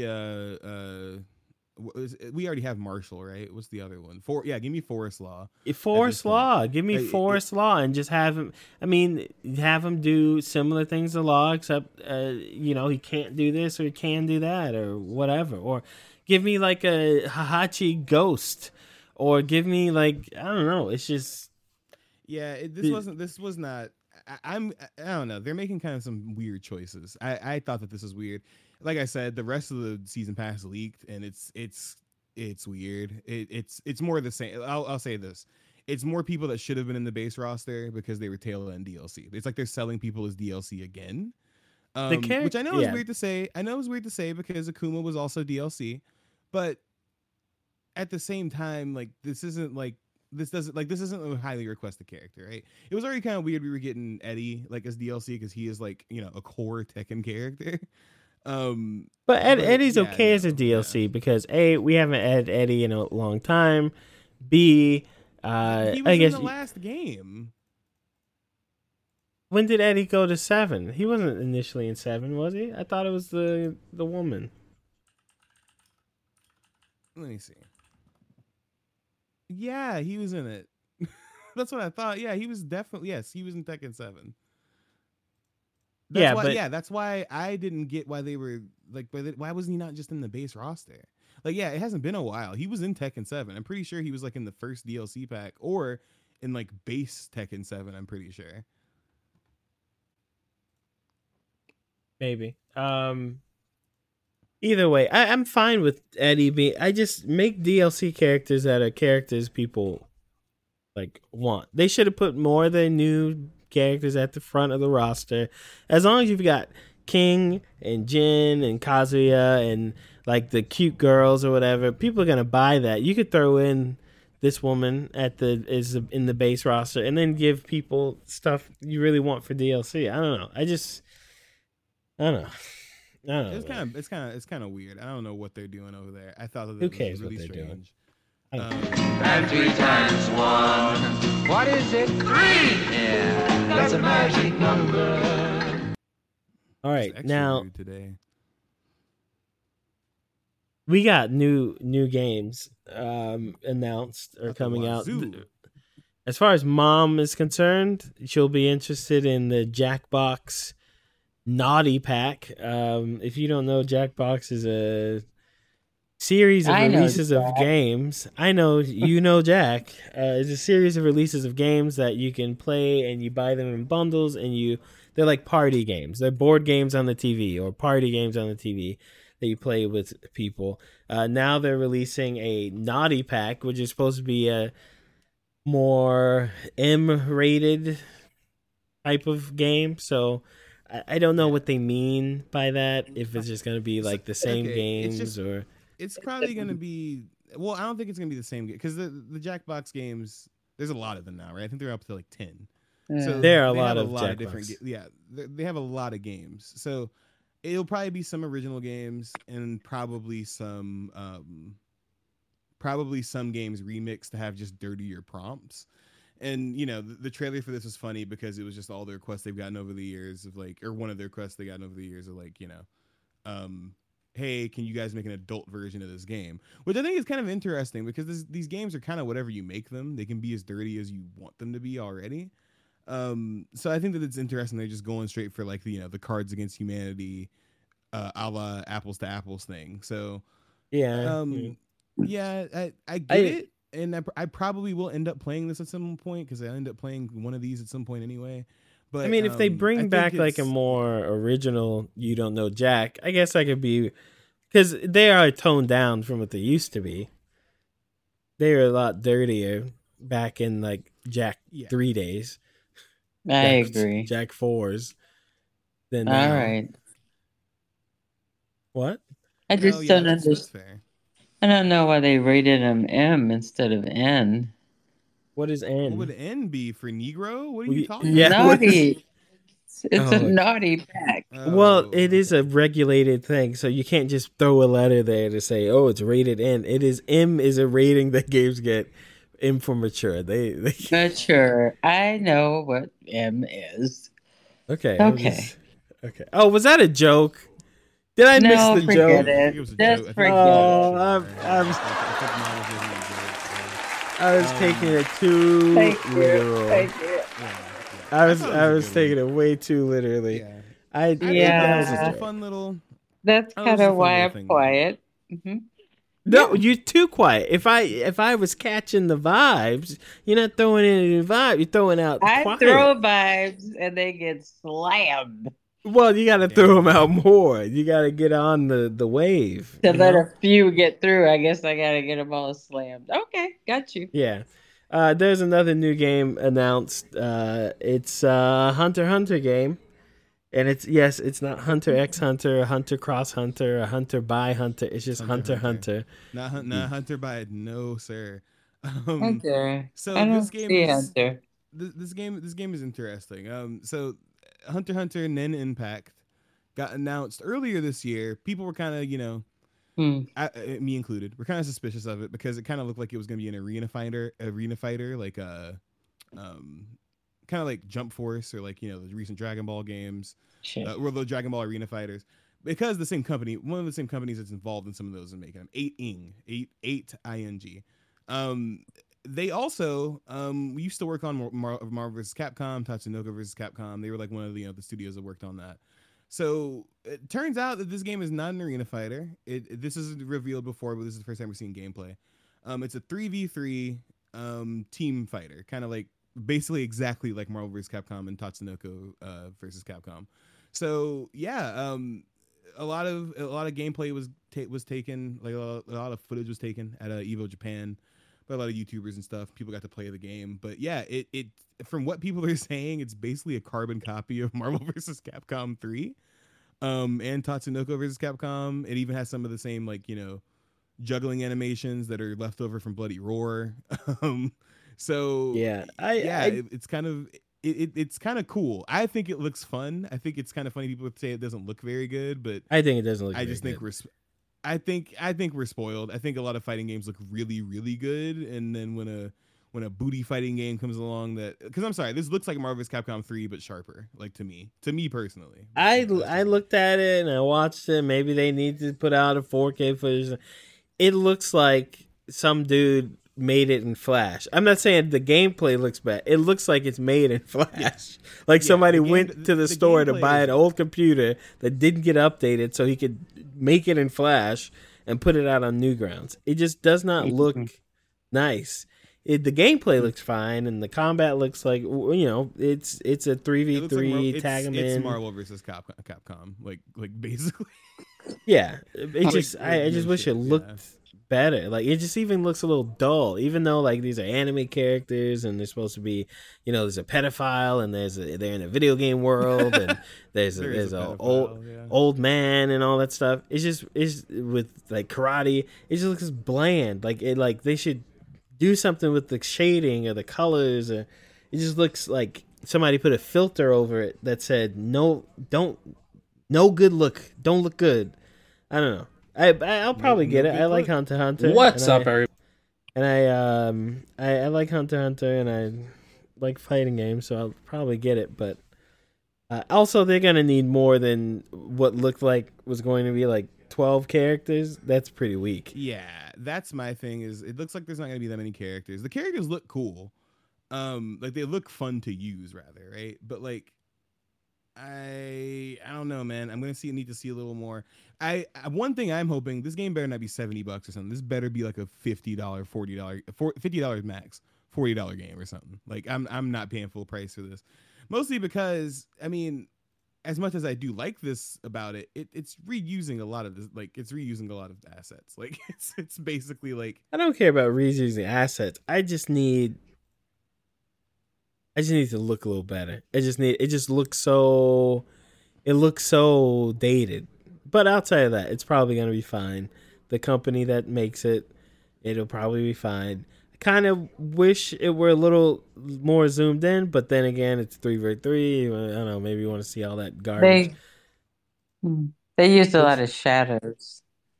we already have Marshall, right? What's the other one? Give me Forest Law. Forest Law. Give me Forest Law and just have him. I mean, have him do similar things to Law, except he can't do this or he can do that or whatever. Or give me like a Hahachi Ghost, or give me like, I don't know. It's just This was not. I don't know. They're making kind of some weird choices. I thought that this was weird. Like I said, the rest of the season pass leaked, and it's weird. It's more the same. I'll say this: it's more people that should have been in the base roster because they were tail end DLC. It's like they're selling people as DLC again, which I know is weird to say. I know it's weird to say because Akuma was also DLC, but at the same time, like this isn't a highly requested character, right? It was already kind of weird we were getting Eddie like as DLC because he is like a core Tekken character. But Eddie's okay as a DLC because A, we haven't had Eddie in a long time. B, he was in the last game. When did Eddie go to 7? He wasn't initially in 7, was he? I thought it was the woman. Let me see. Yeah, he was in it. That's what I thought. Yeah, he was definitely. Yes, he was in Tekken 7. That's why I didn't get why they were like. Why wasn't he not just in the base roster? Like, yeah, it hasn't been a while. He was in Tekken 7. I'm pretty sure he was like in the first DLC pack or in like base Tekken 7. I'm pretty sure. Maybe. Either way, I'm fine with Eddie being. I just make DLC characters that are characters people like want. They should have put more of their new characters at the front of the roster. As long as you've got King and Jin and Kazuya and like the cute girls or whatever, people are gonna buy that. You could throw in this woman in the base roster and then give people stuff you really want for DLC. I don't know. I don't know. It's kind of weird. I don't know what they're doing over there. I thought that who cares was really what they're strange. doing? And 3 times 1. What is it? 3! Yeah, that's a magic number. All right, now today we got new games announced or coming out. As far as Mom is concerned, she'll be interested in the Jackbox Naughty Pack. If you don't know, Jackbox is a series of I know releases of Jack. games. I know you know Jack. It's a series of releases of games that you can play, and you buy them in bundles, and they're like party games. They're board games on the TV or party games on the TV that you play with people. Now they're releasing a Naughty Pack, which is supposed to be a more M-rated type of game. So I don't know what they mean by that. If it's just going to be like the same games or... It's probably going to be... Well, I don't think it's going to be the same game because the Jackbox games, there's a lot of them now, right? I think they're up to like 10. So there are a they lot have of different they have a lot of games. So it'll probably be some original games and probably some games remixed to have just dirtier prompts. And you know, the trailer for this was funny because it was just all the requests they've gotten over the years of like, or one of the requests they gotten over the years of like, you know, hey, can you guys make an adult version of this game? Which I think is kind of interesting because these games are kind of whatever you make them. They can be as dirty as you want them to be already. So I think that it's interesting. They're just going straight for like the, you know, the Cards Against Humanity, a la Apples to Apples thing. So yeah, I get it. And I probably will end up playing this at some point because I end up playing one of these at some point anyway. But I mean, if they bring back like a more original You Don't Know Jack, I guess I could be... Because they are toned down from what they used to be. They were a lot dirtier back in like Jack 3 days. I agree. Jack 4s. Then All right. What? I just don't understand. I don't know why they rated him M instead of N. What is N? What would N be for Negro? What are you talking about? Naughty. It's a naughty pack. Well, it is a regulated thing, so you can't just throw a letter there to say, "Oh, it's rated N." It is M is a rating that games get. M for mature. They mature. I know what M is. Okay. Okay. Oh, was that a joke? Did I miss the joke? It was a joke. Forget I was taking it too literal. Thank you. I was taking it way too literally. Yeah. That was just a fun little. That's kind of why I'm quiet. Mm-hmm. No, you're too quiet. If I was catching the vibes, you're not throwing in the vibe. You're throwing out. I quiet. throw vibes and they get slammed. Well, you got to throw them out more. You got to get on the wave. To let a few get through, I guess I got to get them all slammed. Okay, got you. Yeah. There's another new game announced. It's a Hunter x Hunter game. And it's not Hunter x Hunter, a Hunter cross Hunter, a Hunter by Hunter. It's just Hunter x Hunter. Not Hunter by no, sir. Hunter. So I don't this game see is Hunter. This game is interesting. So Hunter x Hunter Nen Impact got announced earlier this year. People were kind of, me included, we're kind of suspicious of it because it kind of looked like it was going to be an arena fighter, like kind of like Jump Force or like, the recent Dragon Ball games, or the Dragon Ball Arena Fighters, because one of the same companies that's involved in some of those and making them, 8ing. They also we used to work on Marvel vs. Capcom, Tatsunoko vs. Capcom. They were like one of the studios that worked on that. So it turns out that this game is not an arena fighter. This is revealed before, but this is the first time we're seeing gameplay. It's a 3v3 team fighter, kind of like basically exactly like Marvel vs. Capcom and Tatsunoko versus Capcom. So yeah, a lot of gameplay was taken, like a lot of footage was taken at Evo Japan by a lot of YouTubers and stuff. People got to play the game, but yeah, it from what people are saying, it's basically a carbon copy of Marvel vs. Capcom 3, and Tatsunoko vs. Capcom. It even has some of the same juggling animations that are left over from Bloody Roar. So it's kind of it's kind of cool. I think it looks fun. I think it's kind of funny. People would say it doesn't look very good, but I think it doesn't look. I think we're spoiled. I think a lot of fighting games look really, really good, and then when a booty fighting game comes along, because I'm sorry, this looks like Marvel vs. Capcom 3 but sharper. Like to me personally. I looked at it and I watched it. Maybe they need to put out a 4K footage. It looks like some dude made it in Flash. I'm not saying the gameplay looks bad. It looks like it's made in Flash. Like somebody went to the store to buy an old computer that didn't get updated so he could make it in Flash and put it out on Newgrounds. It just does not look nice. The gameplay looks fine, and the combat looks like, you know, it's a 3v3 tag 'em in. It's Marvel versus Capcom, like basically. Yeah, it just I just wish it looked better. Like it just even looks a little dull, even though like these are anime characters and they're supposed to be, you know, there's a pedophile and they're in a video game world and there's a old man and all that stuff. It's with like karate. It just looks bland. Like they should do something with the shading or the colors. Or it just looks like somebody put a filter over it that said no good look, don't look good. I don't know. I'll probably get it. I like Hunter x Hunter. What's up, everybody? And I like Hunter x Hunter, and I like fighting games, so I'll probably get it. But also, they're gonna need more than what looked like was going to be like 12 characters. That's pretty weak. Yeah, that's my thing. Is it looks like there's not gonna be that many characters. The characters look cool, like they look fun to use, rather, right? But like, I don't know, man. I'm gonna need to see a little more. One thing I'm hoping, this game better not be $70 or something. This better be like a $50, $50 max, $40 game or something. Like I'm not paying full price for this, mostly because I mean, as much as I do like this about it, it's reusing a lot of this. Like it's reusing a lot of assets. Like it's basically like, I don't care about reusing assets. I just need to look a little better. It looks so dated. But outside of that, it's probably going to be fine. The company that makes it'll probably be fine. I kind of wish it were a little more zoomed in, but then again, it's 3v3. I don't know, maybe you want to see all that garbage. They used a lot of shadows.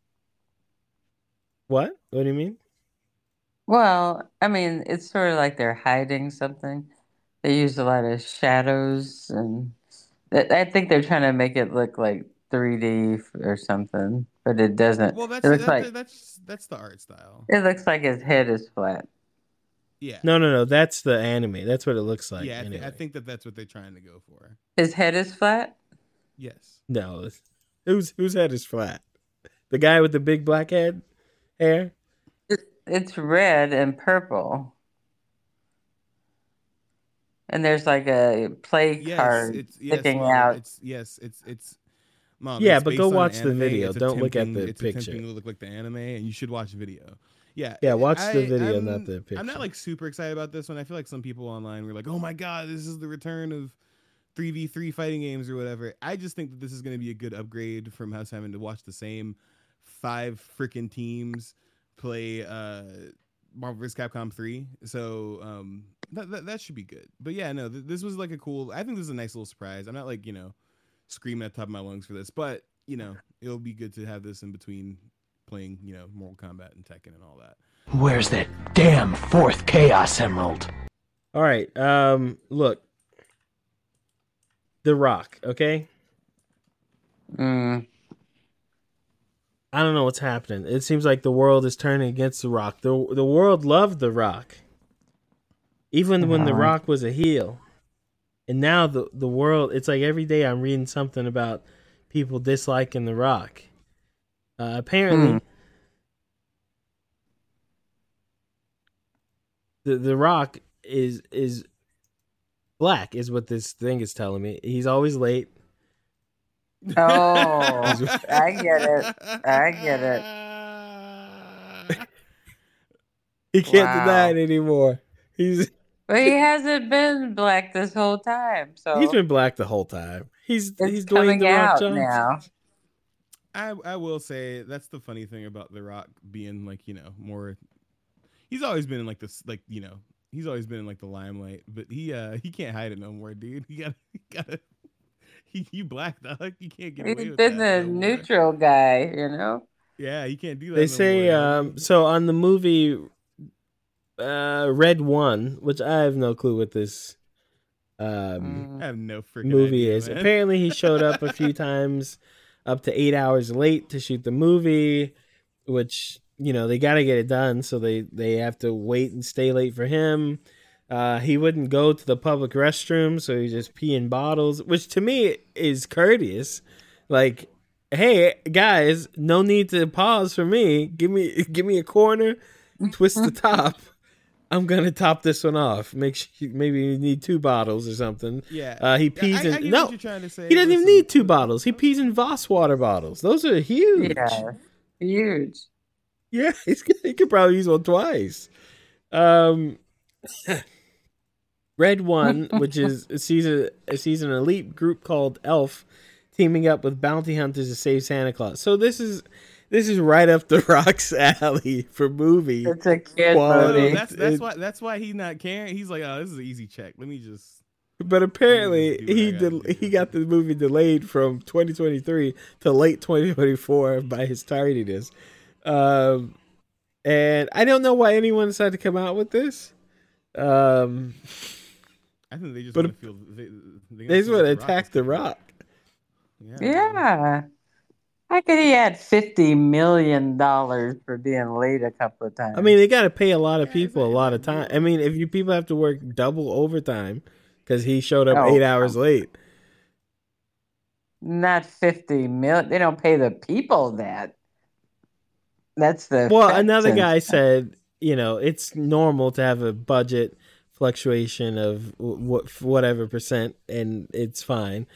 What? What do you mean? Well, I mean, it's sort of like they're hiding something. They use a lot of shadows, and I think they're trying to make it look like 3D or something, but it doesn't. Well, that's the art style. It looks like his head is flat. Yeah. No. That's the anime. That's what it looks like. Yeah, anyway. I think that's what they're trying to go for. His head is flat? Yes. No. Whose head is flat? The guy with the big black hair? It's red and purple. And there's like a play card sticking out. It's Mom, yeah, it's but go watch the anime. video. It's Don't look at the it's picture. Attempting to look like the anime, and you should watch the video. Yeah, watch the video, not the picture. I'm not like super excited about this one. I feel like some people online were like, "Oh my god, this is the return of 3v3 fighting games or whatever." I just think that this is going to be a good upgrade from us having to watch the same 5 freaking teams play Marvel vs. Capcom 3. So that should be good. But yeah, no, this was like I think this is a nice little surprise. I'm not like, screaming at the top of my lungs for this, but it'll be good to have this in between playing, Mortal Kombat and Tekken and all that. Where's that damn 4th Chaos Emerald? All right, look. The Rock, okay? I don't know what's happening. It seems like the world is turning against The Rock. The world loved The Rock. Even when The Rock was a heel. And now the world, it's like every day I'm reading something about people disliking The Rock. Apparently, the Rock is black, is what this thing is telling me. He's always late. Oh, I get it. He can't deny it anymore. But he hasn't been black this whole time. So he's been black the whole time. He's coming Dwayne The Rock out Johnson now. I will say that's the funny thing about The Rock being like, more. He's always been in like this, like, he's always been in like the limelight, but he can't hide it no more, dude. He gotta. You black, dog. You can't get away with that. He's been the neutral guy, Yeah, you can't do that. They say so on the movie Red One, which I have no clue what this I have no freaking movie idea, is. man. Apparently he showed up a few times, up to 8 hours late to shoot the movie, which they got to get it done, so they have to wait and stay late for him. He wouldn't go to the public restroom, so he just pee in bottles, which to me is courteous. Like, hey guys, no need to pause for me. Give me a corner, twist the top. I'm gonna top this one off. Maybe you need 2 bottles or something. Yeah. He pees I in. get No, what you're trying to say. he doesn't even need 2 bottles. He pees in Voss water bottles. Those are huge. Yeah, huge. Yeah, he could probably use one twice. Red One, which is sees an elite group called Elf teaming up with bounty hunters to save Santa Claus. So this is right up the Rock's alley for movie. It's a kid quality. movie. That's why he's not caring. He's like, oh, this is an easy check. Let me just. But apparently he got the movie delayed from 2023 to late 2024 by his tardiness. And I don't know why anyone decided to come out with this. I think they just want to feel. They just want to attack The Rock. Yeah. How could he add $50 million for being late a couple of times? I mean, they got to pay a lot of people a lot of time. I mean, if people have to work double overtime because he showed up 8 hours late. Not $50 million. They don't pay the people that. That's the. Well, another guy said, it's normal to have a budget fluctuation of whatever percent, and it's fine.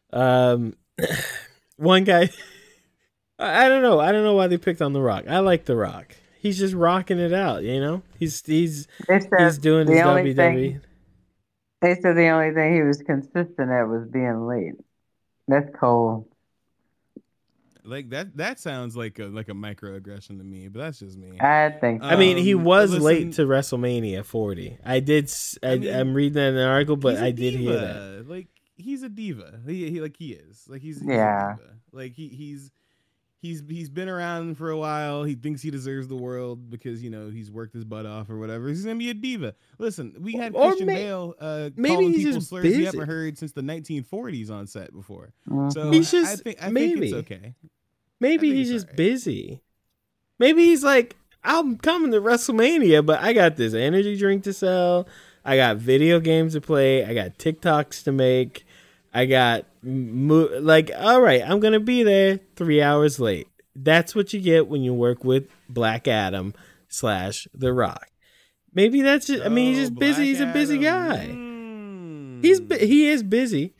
One guy, I don't know why they picked on The Rock. I like The Rock. He's just rocking it out, He's doing his WWE. They said the only thing he was consistent at was being late. That's cold. Like that sounds like a microaggression to me, but that's just me. I think so. I mean, he was late to WrestleMania 40. I'm reading that in an article, but I did hear that. Like, he's a diva. He is. Like, he's a yeah. diva. Like, he's been around for a while. He thinks he deserves the world because he's worked his butt off or whatever. He's gonna be a diva. Listen, we had Christian Bale calling people slurs he haven't heard since the 1940s on set before. So he's just, I think it's okay. Maybe he's just busy. Maybe he's like, I'm coming to WrestleMania, but I got this energy drink to sell. I got video games to play. I got TikToks to make. I got, all right, I'm going to be there 3 hours late. That's what you get when you work with Black Adam / The Rock. Maybe that's just, he's just busy. He's a busy guy. He is busy.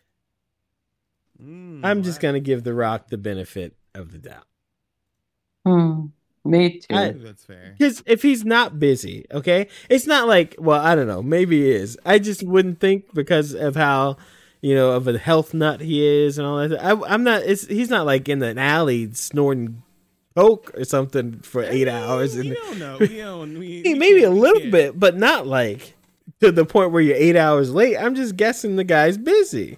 I'm just going to give The Rock the benefit of the doubt. Me too. That's fair. Because if he's not busy, okay, it's not like, well, I don't know, maybe he is. I just wouldn't think because of how, of a health nut he is and all that. I'm not. He's not like in an alley snorting coke or something for 8 hours. We don't know. Maybe a little bit, but not like to the point where you're 8 hours late. I'm just guessing the guy's busy.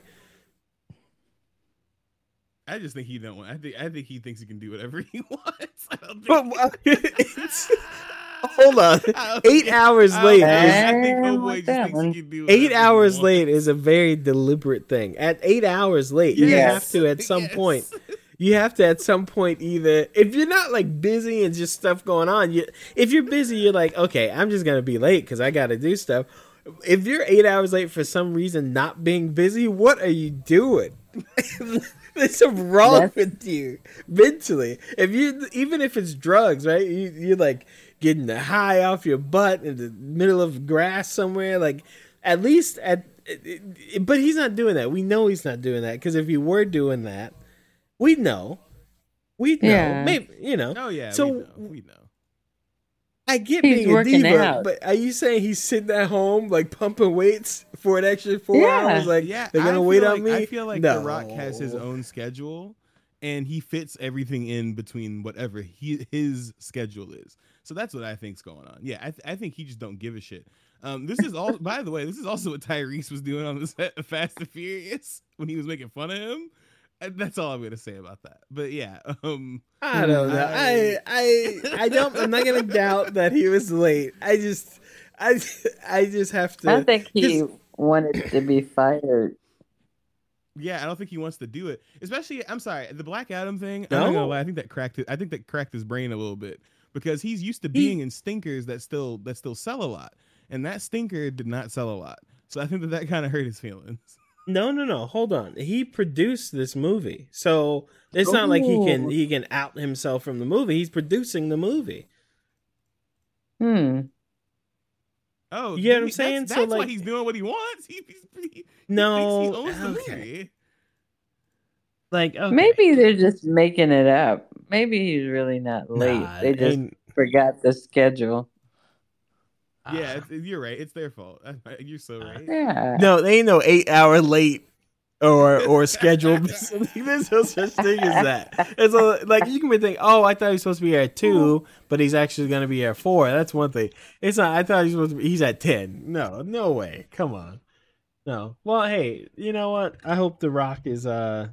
I just think he don't want. I think he thinks he can do whatever he wants. I don't think. Hold on. 8 hours late. I think Homeboy just thinks he can do 8 hours late is a very deliberate thing. At 8 hours late, you have to at some point. You have to at some point either, if you're not like busy and just stuff going on, if you're busy, you're like, okay, I'm just gonna be late because I got to do stuff. If you're 8 hours late for some reason not being busy, what are you doing? There's something wrong with you mentally. Even if it's drugs, right? You're like getting the high off your butt in the middle of grass somewhere. Like at least but he's not doing that. We know he's not doing that because if he were doing that, we'd know. Yeah. Maybe Oh yeah. So we know. I get He's being a working diva, out. but are you saying he's sitting at home like pumping weights for an extra 4 hours? Like they're gonna wait on me? I feel like The Rock has his own schedule, and he fits everything in between whatever his schedule is. So that's what I think's going on. Yeah, I think he just don't give a shit. This is all. By the way, this is also what Tyrese was doing on the set of Fast and Furious when he was making fun of him. And that's all I'm gonna say about that. But yeah, I don't know. I don't. I'm not gonna doubt that he was late. I just have to. I think he wanted to be fired. Yeah, I don't think he wants to do it. Especially, I'm sorry, the Black Adam thing. No? I'm not gonna lie. I think that cracked his brain a little bit because he's used to being in stinkers that still sell a lot, and that stinker did not sell a lot. So I think that kind of hurt his feelings. No. Hold on. He produced this movie, so it's not like he can out himself from the movie. He's producing the movie. Oh, you get what I'm saying? That's why he's doing what he wants. He thinks he owns the movie. Like, okay. Maybe they're just making it up. Maybe he's really not late. They just forgot the schedule. Yeah, you're right. It's their fault. You're so right. Yeah. No, they ain't no 8-hour late or scheduled. There's no such thing as that. It's like you can be thinking, oh, I thought he was supposed to be here at 2, but he's actually going to be here at 4. That's one thing. It's not. I thought he's at 10. No way. Come on. No. Well, hey, you know what? I hope The Rock is. I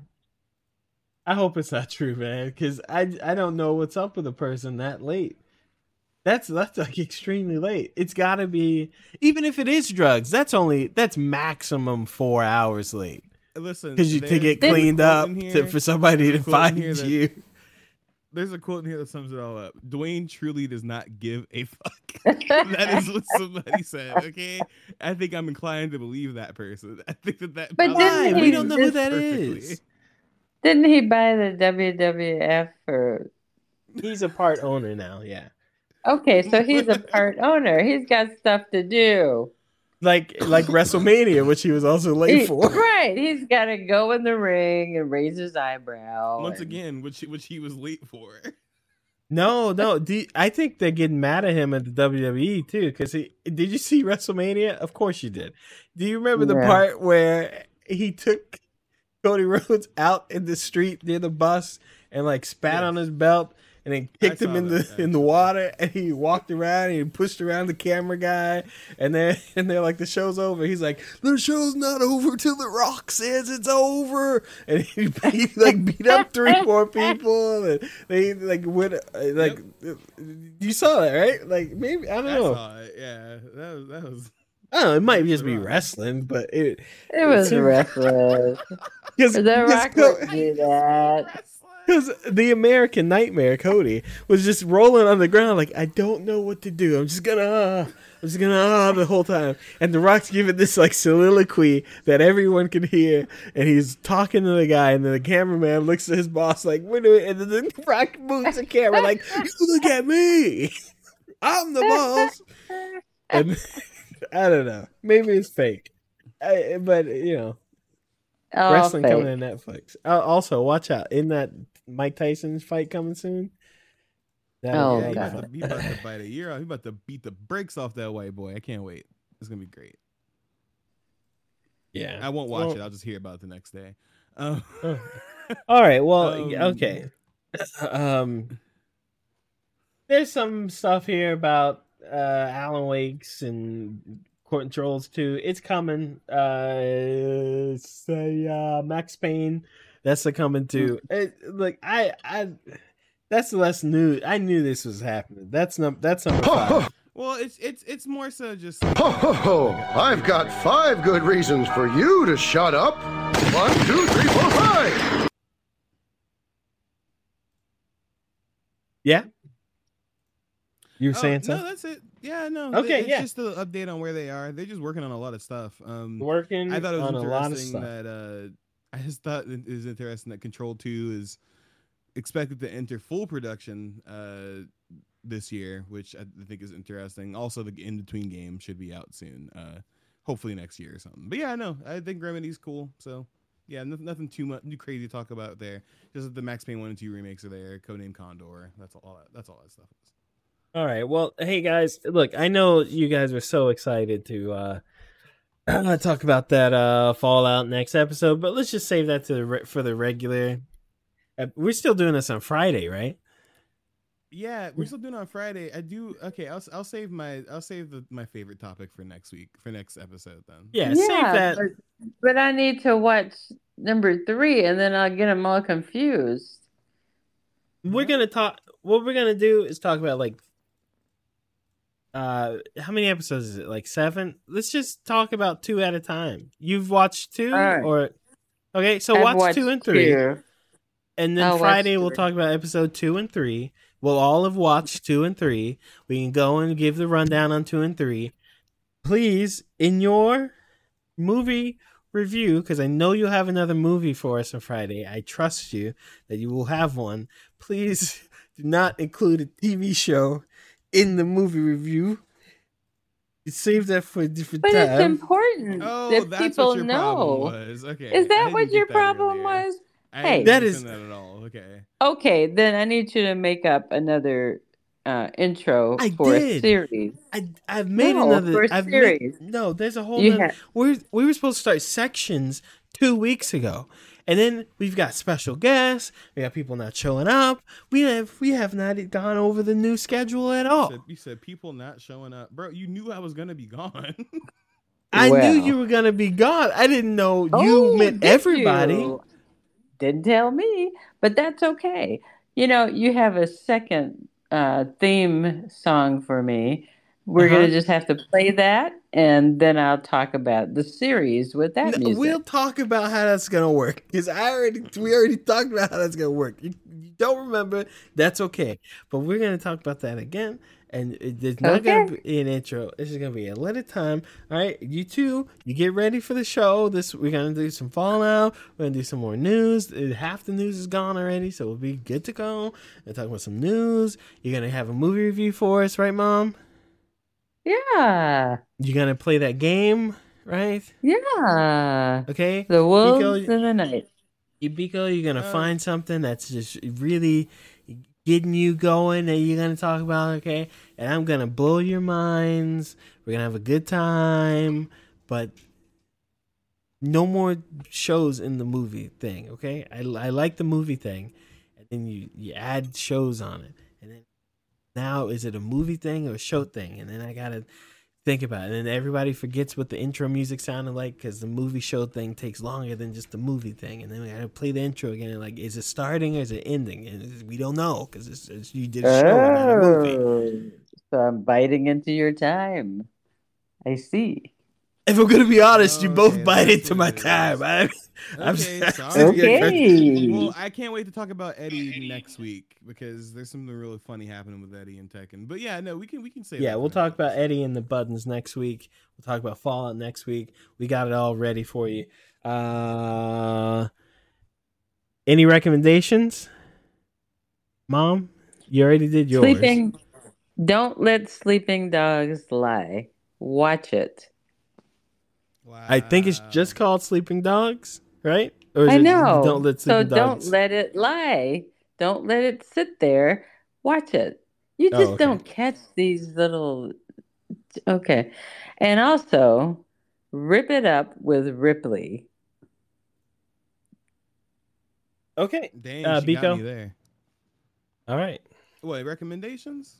hope it's not true, man, because I don't know what's up with a person that late. That's like extremely late. It's got to be, even if it is drugs, that's maximum 4 hours late. Listen, because to get cleaned up for somebody to find you. There's a quote in here that sums it all up. Dwayne truly does not give a fuck. That is what somebody said. Okay, I think I'm inclined to believe that person. I think that. But we don't know who that is. Didn't he buy the WWF or? He's a part owner now. Yeah. Okay, so he's a part owner. He's got stuff to do. Like WrestleMania, which he was also late for. Right. He's got to go in the ring and raise his eyebrow. Once again, which he was late for. No. I think they're getting mad at him at the WWE too. Because did you see WrestleMania? Of course you did. Do you remember the part where he took Cody Rhodes out in the street near the bus and like spat on his belt? And then kicked him in the water, and he walked around and he pushed around the camera guy, and they're like, the show's over. He's like, the show's not over till The Rock says it's over, and he beat up 3-4 people, and they like went like you saw that, right? Like maybe I don't know. I saw it. Yeah, that was. I don't know. It might just be wrestling, but it was wrestling. Because The Rock would do that. Because the American Nightmare, Cody, was just rolling on the ground like, I don't know what to do. I'm just gonna the whole time. And The Rock's giving this like soliloquy that everyone can hear, and he's talking to the guy, and then the cameraman looks at his boss like, wait a minute, and then The Rock moves the camera like, you look at me, I'm the boss. And I don't know, maybe it's fake, but you know. Wrestling fake. coming to Netflix. Also, watch out. In that Mike Tyson's fight coming soon? He's about to bite a year out. He's about to beat the brakes off that white boy. I can't wait. It's going to be great. Yeah. I won't watch it. I'll just hear about it the next day. All right. Well, okay. There's some stuff here about Alan Wake's and Court and Trolls 2. It's coming. Max Payne. That's coming too. That's less news. I knew this was happening. That's number 5. Well, it's more so just. I've got 5 good reasons for you to shut up. 1, 2, 3, 4, 5. Yeah. You were saying something? No, that's it. Yeah, no. Okay, it's yeah. just an update on where they are. They're just working on a lot of stuff. Working I thought it was on a lot of interesting stuff. that I just thought it was interesting that Control 2 is expected to enter full production this year, which I think is interesting. Also, the in-between game should be out soon, hopefully next year or something. But yeah, no, I think Remedy's cool. So yeah, nothing too much too crazy to talk about there. Just that the Max Payne 1 and 2 remakes are there. Codename Condor. That's all that stuff is. All right. Well, hey guys, look, I know you guys were so excited to talk about that Fallout next episode, but let's just save that for the regular. We're still doing this on Friday, right? Yeah, we're still doing it on Friday. I do. Okay, I'll save my favorite topic for next week, for next episode then. Yeah, save that. But I need to watch number 3, and then I'll get them all confused. We're gonna talk. What we're gonna do is talk about like. How many episodes is it? Like 7? Let's just talk about 2 at a time. You've watched 2 or okay, so watch 2 and 3. And then Friday we'll talk about episode 2 and 3. we'll all have watched 2 and 3. We can go and give the rundown on 2 and 3. Please, in your movie review, because I know you'll have another movie for us on Friday. I trust you that you will have one. Please do not include a TV show in the movie review. Save that for a different time. But it's important that that's people what your know. problem was. Okay. Is I that didn't what get your that problem earlier. was? I Hey, didn't That understand is- that at all. Okay. Okay, then I need you to make up another intro I for did. a series. I've made No, another. for a I've series. no, there's a whole. You Nother, have- we were supposed to start sections 2 weeks ago, and then we've got special guests. We got people not showing up. We have not gone over the new schedule at all. You said people not showing up, bro. You knew I was gonna be gone. I knew Well. you were gonna be gone. I didn't know Oh, you meant did everybody. you? Didn't tell me, but that's okay. You know, you have a second theme song for me. We're Uh-huh. gonna just have to play that, and then I'll talk about the series with that music. We'll talk about how that's gonna work because we already talked about how that's gonna work. You don't remember? That's okay. But we're gonna talk about that again. And there's not Okay. gonna be an intro. This is gonna be a little at a time. All right, you two, you get ready for the show. We're gonna do some Fallout. We're gonna do some more news. Half the news is gone already, so we'll be good to go. And talk about some news. You're gonna have a movie review for us, right, Mom? Yeah, You're gonna play that game, right? yeah. Okay. The wolves Biko, in the night. Biko, you're gonna find something that's just really getting you going that you're gonna talk about, okay? And I'm gonna blow your minds. We're gonna have a good time, but no more shows in the movie thing, okay? I like the movie thing, and then you add shows on it, and then now is it a movie thing or a show thing? And then I gotta think about it, and then everybody forgets what the intro music sounded like because the movie show thing takes longer than just the movie thing, and then we gotta play the intro again. And like, is it starting or is it ending? And we don't know because you did a show, not a movie. Oh, so I'm biting into your time. I see. If I'm gonna be honest, you both Okay, bite that's into what my it is. time. I'm sorry. Okay. Well, I can't wait to talk about Eddie next week because there's something really funny happening with Eddie and Tekken. But yeah, no, we can say Yeah, that we'll for talk about Eddie and the Buttons next week. We'll talk about Fallout next week. We got it all ready for you. Any recommendations? Mom, you already did yours. Sleeping. Don't let sleeping dogs lie. Watch it. I think it's just called Sleeping Dogs, right? Or is I it know. Don't Let So Sleeping Dogs? don't let it lie. Don't let it sit there. Watch it. You Oh, just okay. don't catch these little. Okay. And also, rip it up with Ripley. Okay. Dang, she got Biko? me there. All right. What, recommendations?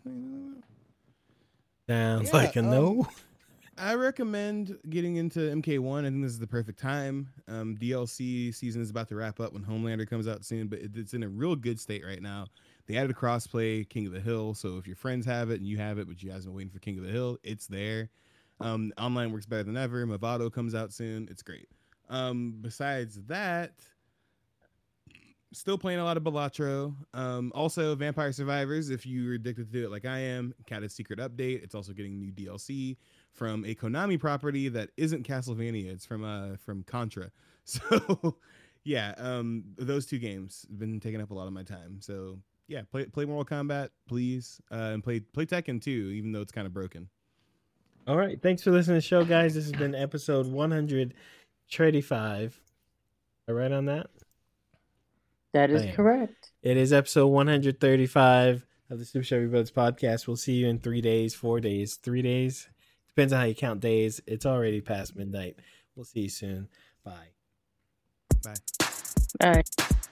Sounds Yeah, like a no. I recommend getting into MK1. I think this is the perfect time. DLC season is about to wrap up when Homelander comes out soon, but it's in a real good state right now. They added crossplay, King of the Hill, so if your friends have it and you have it, but you guys been waiting for King of the Hill, it's there. Online works better than ever. Movado comes out soon. It's great. Besides that, still playing a lot of Balatro. Also, Vampire Survivors, if you're addicted to it like I am, got a secret update. It's also getting new DLC from a Konami property that isn't Castlevania. It's from Contra. So, yeah, those two games have been taking up a lot of my time. So, yeah, play Mortal Kombat, please, and play Tekken too, even though it's kind of broken. All right. Thanks for listening to the show, guys. This has been episode 135. Am I right on that? That is Bam. correct. It is episode 135 of the Super Chevy Brothers podcast. We'll see you in 3 days, 4 days, 3 days. Depends on how you count days. It's already past midnight. We'll see you soon. Bye. Bye. All right.